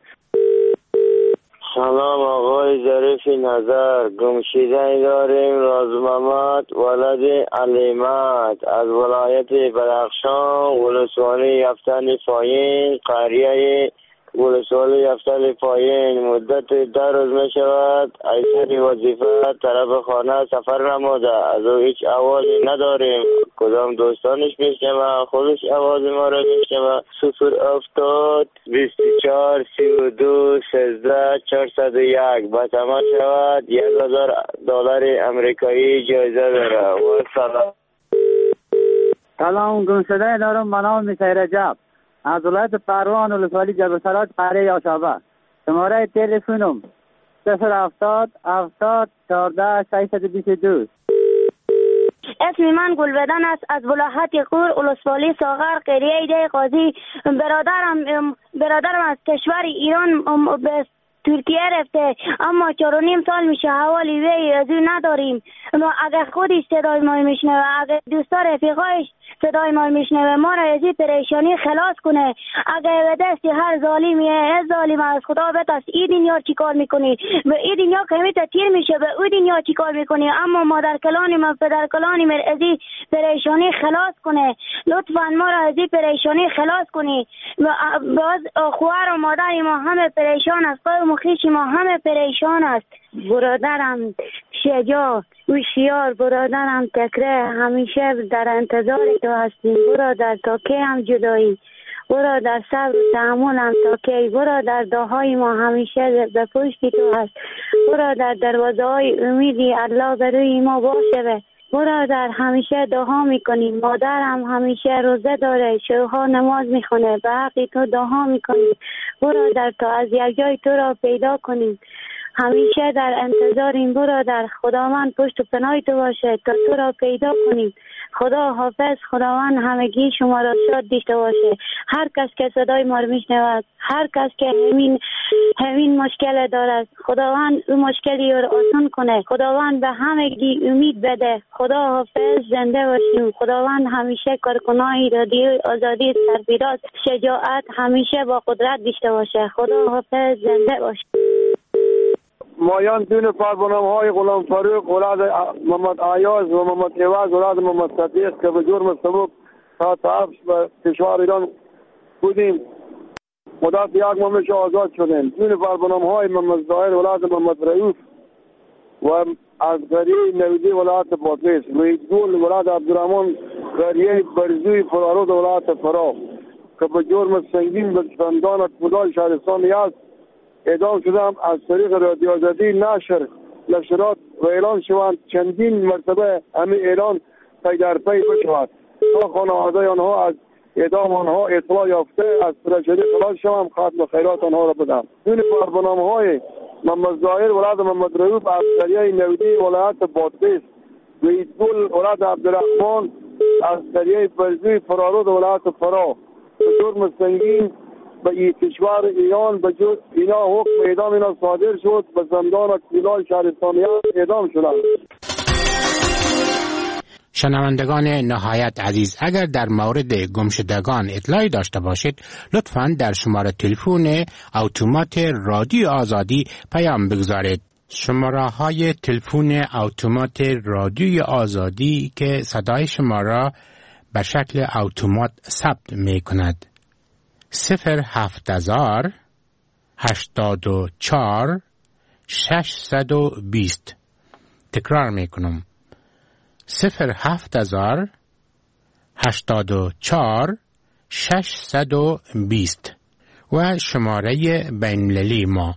S10: سلام آقای ظریف نظر، گمشیدنی داریم راز محمد ولد علیمت از ولایت بدخشان ولسوالی یفتل پایین قریه ولسوالی یفتل پایین مدت 10 روز می شود ایسری وظیفه طرف خانه سفر نموده از او هیچ آوازی نداریم. کدام دوستانش میشنوه خودش آواز ما را میشنوه. 070 24 32 13 401 با تمام شود $1000 امریکایی جایزه داره. و
S16: سلام گمشده دارم به نام میسای رجب از ولایت پروان ولسوالی جبلسرات قریه یاشابه. شماره تلفنم 070 70 14 622.
S17: اسم من گلبدن است از ولایت قور ولسوالی ساغر قریه ایده قاضی. برادرم از کشور ایران به ترکیه رفته اما 4.5 سال میشه حوالی وی از او نداریم. اگر خودش صدای ما میشنوه اگر دوستا رفیقایش صدای ما میشنوه ما را از این پریشانی خلاص کنه. اگر به دست هر ظالمیه از ظالم از خدا بترس این دنیا چی کار میکنی به این دنیا کمی تیر میشه به او دنیا چی کار میکنی. اما مادر کلانی ما پدر کلانی ما از این پریشانی خلاص کنه. لطفا ما را از این پریشانی خلاص کنی. باز خواهر و مادر ما همه پریشان است قوم و خویش ما همه پریشان است. برادرم شجاع هوشیار برادرم تکره همیشه در انتظار تو هستیم. برادر تا کی هم جدایی برادر صبر و تحمل هم تا کی برادر دعاهای ما همیشه به پشت تو هست. برادر دروازه های امیدی الله به روی ما باشه. برادر همیشه دعا میکنیم. مادرم همیشه روزه داره شبها نماز میخونه به حق تو دعا میکنیم. برادر تا از یک جای تو را پیدا کنیم همیشه در انتظاریم. برادر خداوند پشت و پناه تو باشه تا تو را پیدا کنیم. خدا حافظ. خداوند همگی شما را شاد داشته باشه. هر کس که صدای ما را میشنود هر کس که همین مشکل دارد خداوند اون مشکلی را آسان کنه. خداوند به همگی امید بده. خدا حافظ. زنده باشیم. خداوند همیشه کارکنای رادیو آزادی سرفراز شجاعت همیشه با قدرت داشته باشه. خدا حافظ. زنده باشیم.
S15: مایان دون پربانم‌های غلام فاروق ولاد محمد آیاز و محمد عوض ولاد محمد صدیق که به جرم سبب تا حبس به کشور ایران بودیم مدت 1 ماه میشه آزاد شدیم. دون پربانم‌های محمد ظاهر ولاد محمد رئوف و از قریه نویدی ولایت بادغیس و گل ولاد عبدالرحمن قریه برزوی فرارود ولایت فرا که به جرم سنگین به زندان کودال شهرستان یزد اعدام شدم. از طریق رادیو آزادی نشرات و اعلان شوند چندین مرتبه همین اعلان پی در پی بشود تا خانواده آنها از اعدام آنها اطلاع یافته از تراژدی خلاص شوم ختم خیرات آنها را بدم. دون پربانامه‌های محمد ظاهر ولاد محمد رئوف از قریه نویدی ولایت بادغیس و ایدگل ولاد عبدالرحمن از قریه برزوی فرارود ولایت فرا به جرم سنگین به این کشور ایران به جز اینا حکم اعدام اینا صادر شد به زندان کودال شهرستانیان اعدام شدند.
S8: شنوندگان نهایت عزیز اگر در مورد گمشدگان اطلاعی داشته باشید لطفاً در شماره تلفن اتومات رادیو آزادی پیام بگذارید. شماره های تلفن اتومات رادیو آزادی که صدای شما را به شکل اتومات ثبت می کند 070 84 620. تکرار میکنم 07084 620 و شماره بین‌المللی ما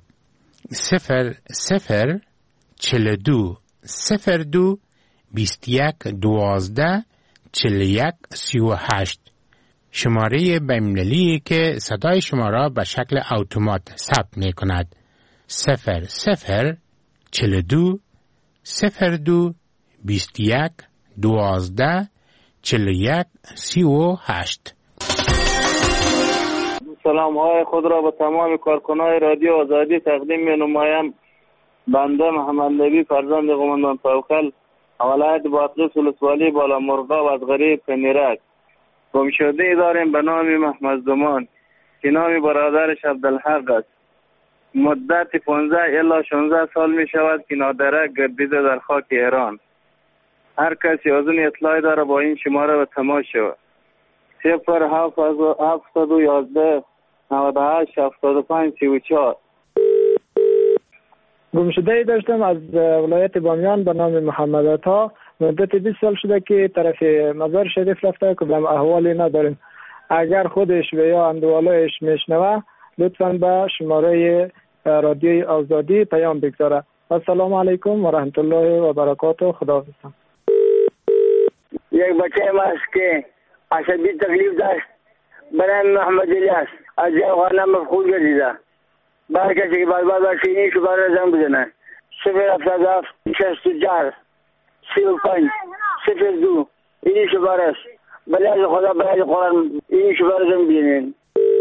S8: 0042 02 21 12 41 38. شماره بین‌المللی که صدای شما را به شکل اتومات ثبت می کند 0042 02 21 12 41 38.
S2: سلام های خود را به تمام کارکنان رادیو آزادی تقدیم می نمایم. بنده محمد نبی فرزند قماندان توکل ولایت بادغیس ولسوالی بالا مرغاب از غریب پنیرک گمشده داریم به نام محمد زمان که نام برادرش عبدالحق است. مدت 15 الی 16 سال می شود که نادرک گردیده در خاک ایران. هر کسی از اون اطلاعی داره با این شماره به تماس شود 0711 98 75 34.
S27: گمشده داشتم از ولایت بامیان به نام محمد عطا. مدت 20 سال شده که طرف مزار شریف رفته که بهم احوالی نداریم. اگر خودش و یا اندوالایش میشنوه لطفاً به شماره رادیوی آزادی پیام بگذاره. السلام علیکم و رحمت الله و برکاته. خداحافظ.
S26: یک بچه هست که عصبی تکلیف داشت به نام محمد الیاس از جوانه مفقود گردیده. برای کسی که باید باشینی که برای زنگ بزنه 077 64 35 02 اینی شماره است. بله از خدا برای قرآن اینی شماره زنگ بزنین.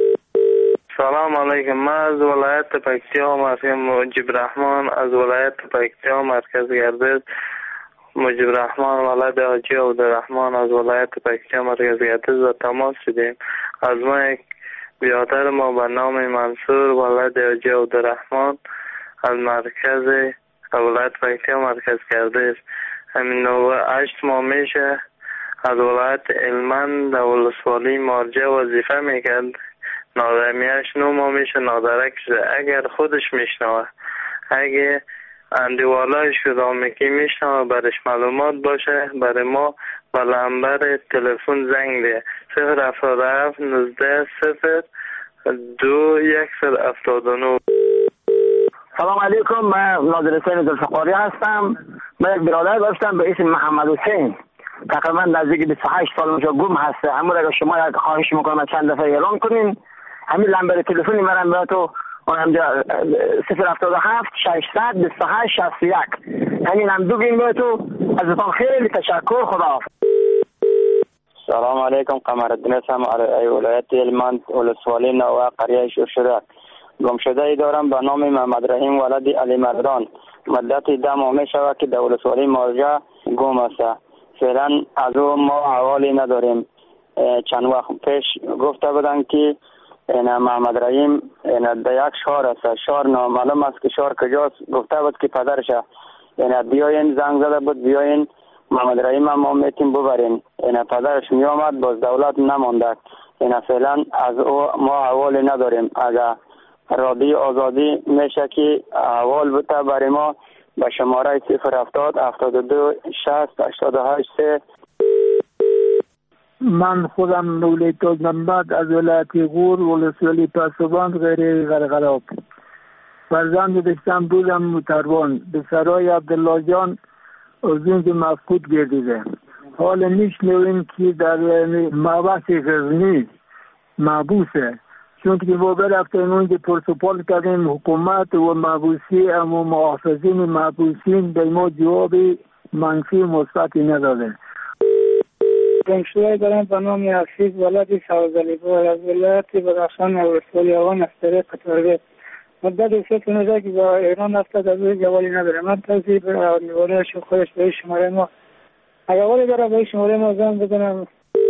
S2: سلام علیکم. من از ولایت پکتیا مجیب رحمان از ولایت پکتیا مرکز گردش. مجیب رحمان ولد حاجی عبدالرحمن از ولایت پکتیا مرکز گردش و تماس شدیم. از ما یک بیادر ما به نام منصور ولد حاجی عبدالرحمن از مرکز ولایت پکتیا مرکز گردش همین 8 ماه میشه از ولایت علمند در ولسوالی مارجه وظیفه میکرد. نادمیش 9 ماه میشه نادرک شده. اگر خودش میشنوه اگه اندیوالایش کدامکی میشنوه برش معلومات باشه برای ما به لنبر تلفن زنگ ده 077 19 0 2 179.
S26: سلام علیکم. من ناظر حسین ذوالفقاری هستم. من یک برادر داشتم به اسم محمد حسین تقریبا نزدیک 28 سال اونجا گم هسته. همون اگر شما یک خواهش میکنم چند دفعه اعلام کنین همین لنبر تلفنی مرم به تو اونجا 077 600 28 61 همین هم دو گیم به تو ازتون خیلی تشکر. خدا.
S10: سلام علیکم. قمرالدین هستم از ولایت هلمند ولسوالی نوه قریه شوشرک. گمشده ای دارم به نام محمد رحیم ولد علی مردان. مدت 10 ماه می شود که در ولسوالی مارجه گم است. فعلا از او ما حوالی نداریم. چند وقت پیش گفته بودن که محمد رحیم در یک شهر است. شهر نامعلوم است که شهر کجاست. گفته بود که پدرش بیاین زنگ زده بود بیاین محمد رحیم ما میتیم ببرین. پدرش می آمد باز دولت نمانده. فعلا از او ما حوالی نداریم. اگر رادیو آزادی میشه که احوال بده برای ما به شماره 070 72 60 88.
S27: من خودم نولی تاج محمد از ولایت غور ولسوالی پاسوان غیر غرغراب. فرزند داشتم بودم متروان به سرای عبدالله جان ارزونج مفقود گردیده. حال میشنویم که در محبس غزنی محبوسه چون که ما برفتیم اونجا پرسپال کردیم حکومت و محبوسی اما محافظین محبوسین به ما جواب منفی مثبتی نداده.
S3: گمشده دارم به نام حفیظ ولد سوزلیبار از ولایت بدخشان ولسوالی آوان از طریق تربیت. مدت 3 سال که با ایران رفته از روی جوالی نداره. من توضیح نوارش خودش به شماره ما اگر والی داره به شماره ما زنگ بزنم.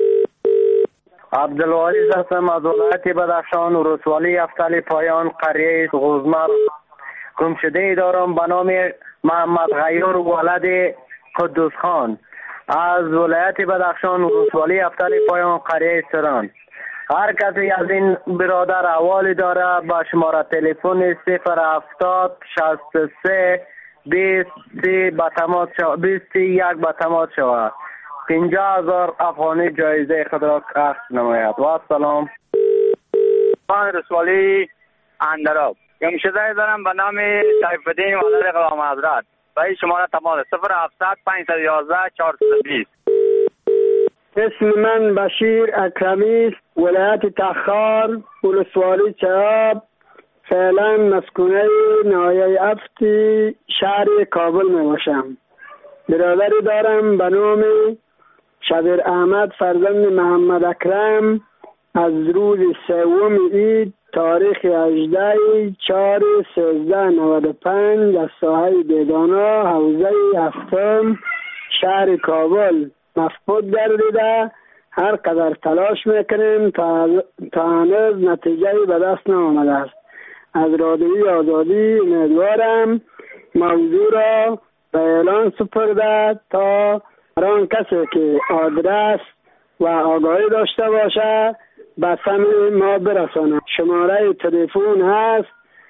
S26: عبدالعزیز هستم از ولایت بدخشان ولسوالی افتالی پایان قریه غزمر. گمشده ای دارم به نام محمد غیور ولد قدوس خان از ولایت بدخشان ولسوالی افتالی پایان قریه سران.
S15: هر کسی از این برادر احوالی داره با شماره تلفن 070 63 21 به تماس شود. 50,000 افغانی جایزه خود را اخذ نماید. و السلام.
S4: من رسوالی اندراب گمشده دارم به نام سیف الدین ولد غلام حضرت. به این شماره تماس 070 511 420.
S18: اسم من بشیر اکرمی است، ولایت تخار، ولسوالی چراب، فعلا مسکونه ناحیه افتی شهر کابل می باشم. برادری دارم به نام شبیر احمد فرزند محمد اکرم. از روز 3 عید تاریخ 18/4/1395 در ساحه بیدانا حوزه هفتم شهر کابل مفقود گردیده. هر قدر تلاش میکنیم تا هنوز نتیجه به دست نآمده است. از رادیوی آزادی امیدوارم موضوع را به اعلان سپرده تا هر آن کسی که آدرس و آگاهی داشته باشه به سمع ما برسانه. شماره تلفن هست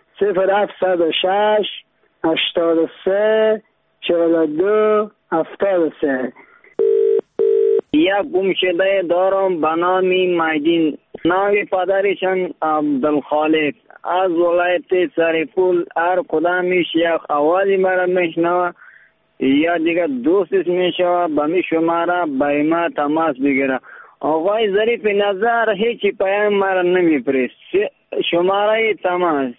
S18: 0706 83 42 73.
S19: یک گمشده دارم به نام مهدین، نام پدرشان عبدالخالق، از ولایت سرپول. هر کدامش یک آوازی مرا میشنوه یا دیگه دوستش میشوه به می شماره به ما تماس بگیره. آقای ظریف نظر هیچی پیام مرا نمیپرست. شماره تماس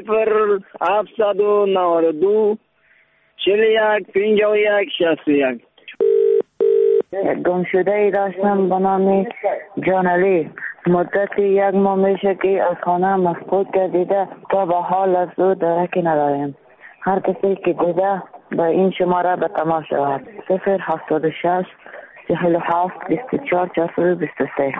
S19: 0792 41 51 61.
S20: گمشده ای داشتم به نام جان علی. مدت 1 ماه میشه که از خانه مفقود گردیده تا به حال از او درکی نداریم. هر کسی که دیده به این شماره به تماس شود 076 47 24 423.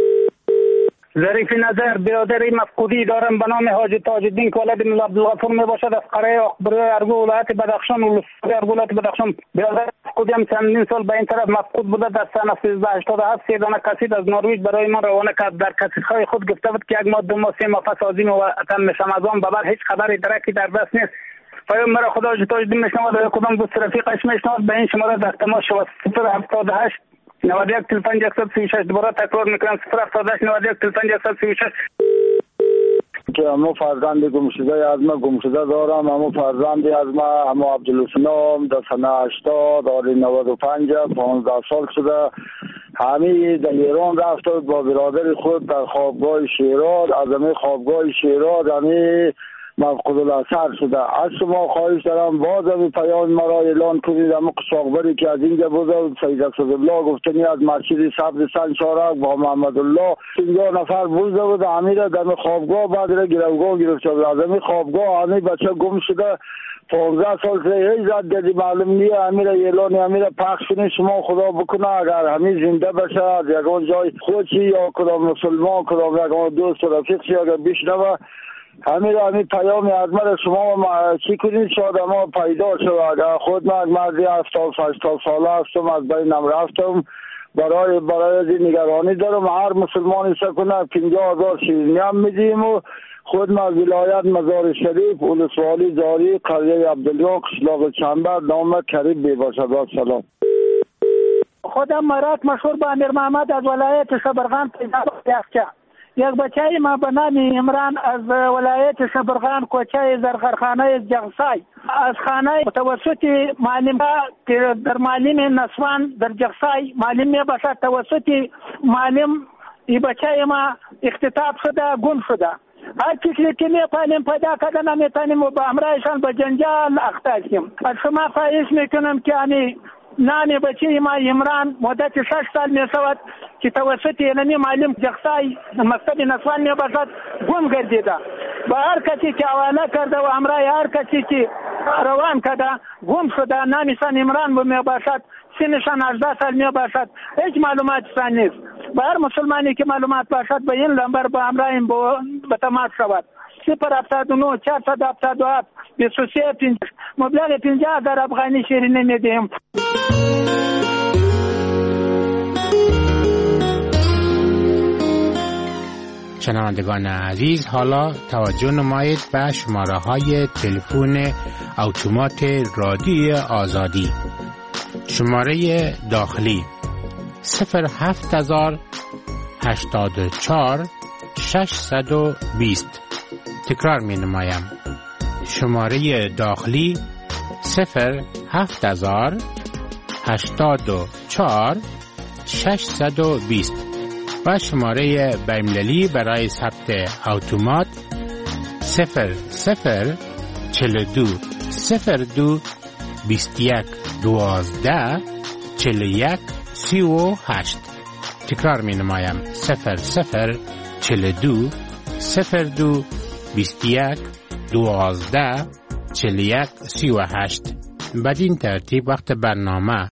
S21: ظریف نظر برادری مفقودی دارم به نام حاجی تاج الدین که ولد ملا عبدالغفور می باشد از قریه اخبری ارگو ولایت بدخشان و ارگو ولایت بدخشان. برادر مفقودی هم چندین سال به این طرف مفقود بوده. در سال 1387 3 دانه کسید از نروژ برای ما روانه کرد. در کسیدهای خود گفته بود که 1 ماه 2 ماه 3 ماه پس از این وطن میشم. از آن به بعد هیچ خبری درکی در دست نیست. پیام مرا خدا حاجی تاج الدین میشنود و کدام دوست رفیقش میشنود به این شماره در تماس شود 078 91 45 136. دوباره تکرار میکنم 078 91 45 136.
S22: که همو فرزند گمشده از ما گمشده دارم. همو فرزندی از ما همو عبدالسلام در سنه 80 آری 95 15 سال شده. همی در ایران رفته با برادر خود در خوابگاه شیراز. از همه خوابگاه شیراز همی مفقود الاثر شده. از شما خواهش دارم باز همی پیام مرا اعلان کنید. همه قصاقبری که از اینجا بوده سید اسدالله گفتنی از مسجد سبز سنچارک با محمد الله 50 نفر بوده بود. همی را در خوابگاه بعد را گروگاه گرفته بود. از همی خوابگاه همی بچه گم شده 15 سال سے هیچ زد دیدی معلوم نیه. همی را اعلان همی را پخش کنید شما خدا بکنه. اگر همی زنده بشه از یکان جای خودشی یا کدام مسلمان کدام یکان دوست و رفیقشی اگر بشنوه همی پیامی از من شما چی کنید شاید ما پیدا شود. خود من مردی 70-80 ساله هستم از بینم رفتم. برای از این نگرانی دارم. هر مسلمانی سکنه 50,000 شیرینی هم میدیم و خود من ولایت مزار شریف ولسوالی جاری قریه عبدالله قشلاق چنبر نام کریم بی باشد. سلام.
S21: خودم مرات مشهور به امیر محمد از ولایت شبرغان پیدا یافته. یک بچه ما به نام عمران از ولایت شبرغان کوچه زرغرخانه جغسای از خانه توسط معلم که در معلم نسوان در جغسای معلم می باشد توسط معلم این بچه ما اختطاف شده گم شده. هر کسی که می‌پاییم پیدا کردن نمی‌تونیم و با همراهشان به جنجال اخته شیم. از شما خواهش میکنم که نام بچه ما عمران مدت 6 سال میشود که توسط اینمی معلم جغسای مکتب نسوان میباشد گم گردیده. با هر کسی که حواله کرده و همراه هر کسی که روان کرده گم شده. نامشان عمران میباشد، سنشان 18 سال میباشد، هیچ معلوماتشان نیست. با هر مسلمانی که معلومات باشد به این نمبر با همراه به تماس شود 079 477 23 مبلغ 50,000 افغانی شیرینی میدیم.
S8: شنوندگان عزیز، حالا توجه نمایید به شماره های تلفن اتومات رادیوی آزادی. شماره داخلی 07084 620. تکرار می نمایم. شماره داخلی 07084 620 و شماره بین‌المللی برای ثبت اتومات 0042 02 21 12 41 38. تکرار می نمایم. 0042 02 21 12 41 38. بدین ترتیب وقت برنامه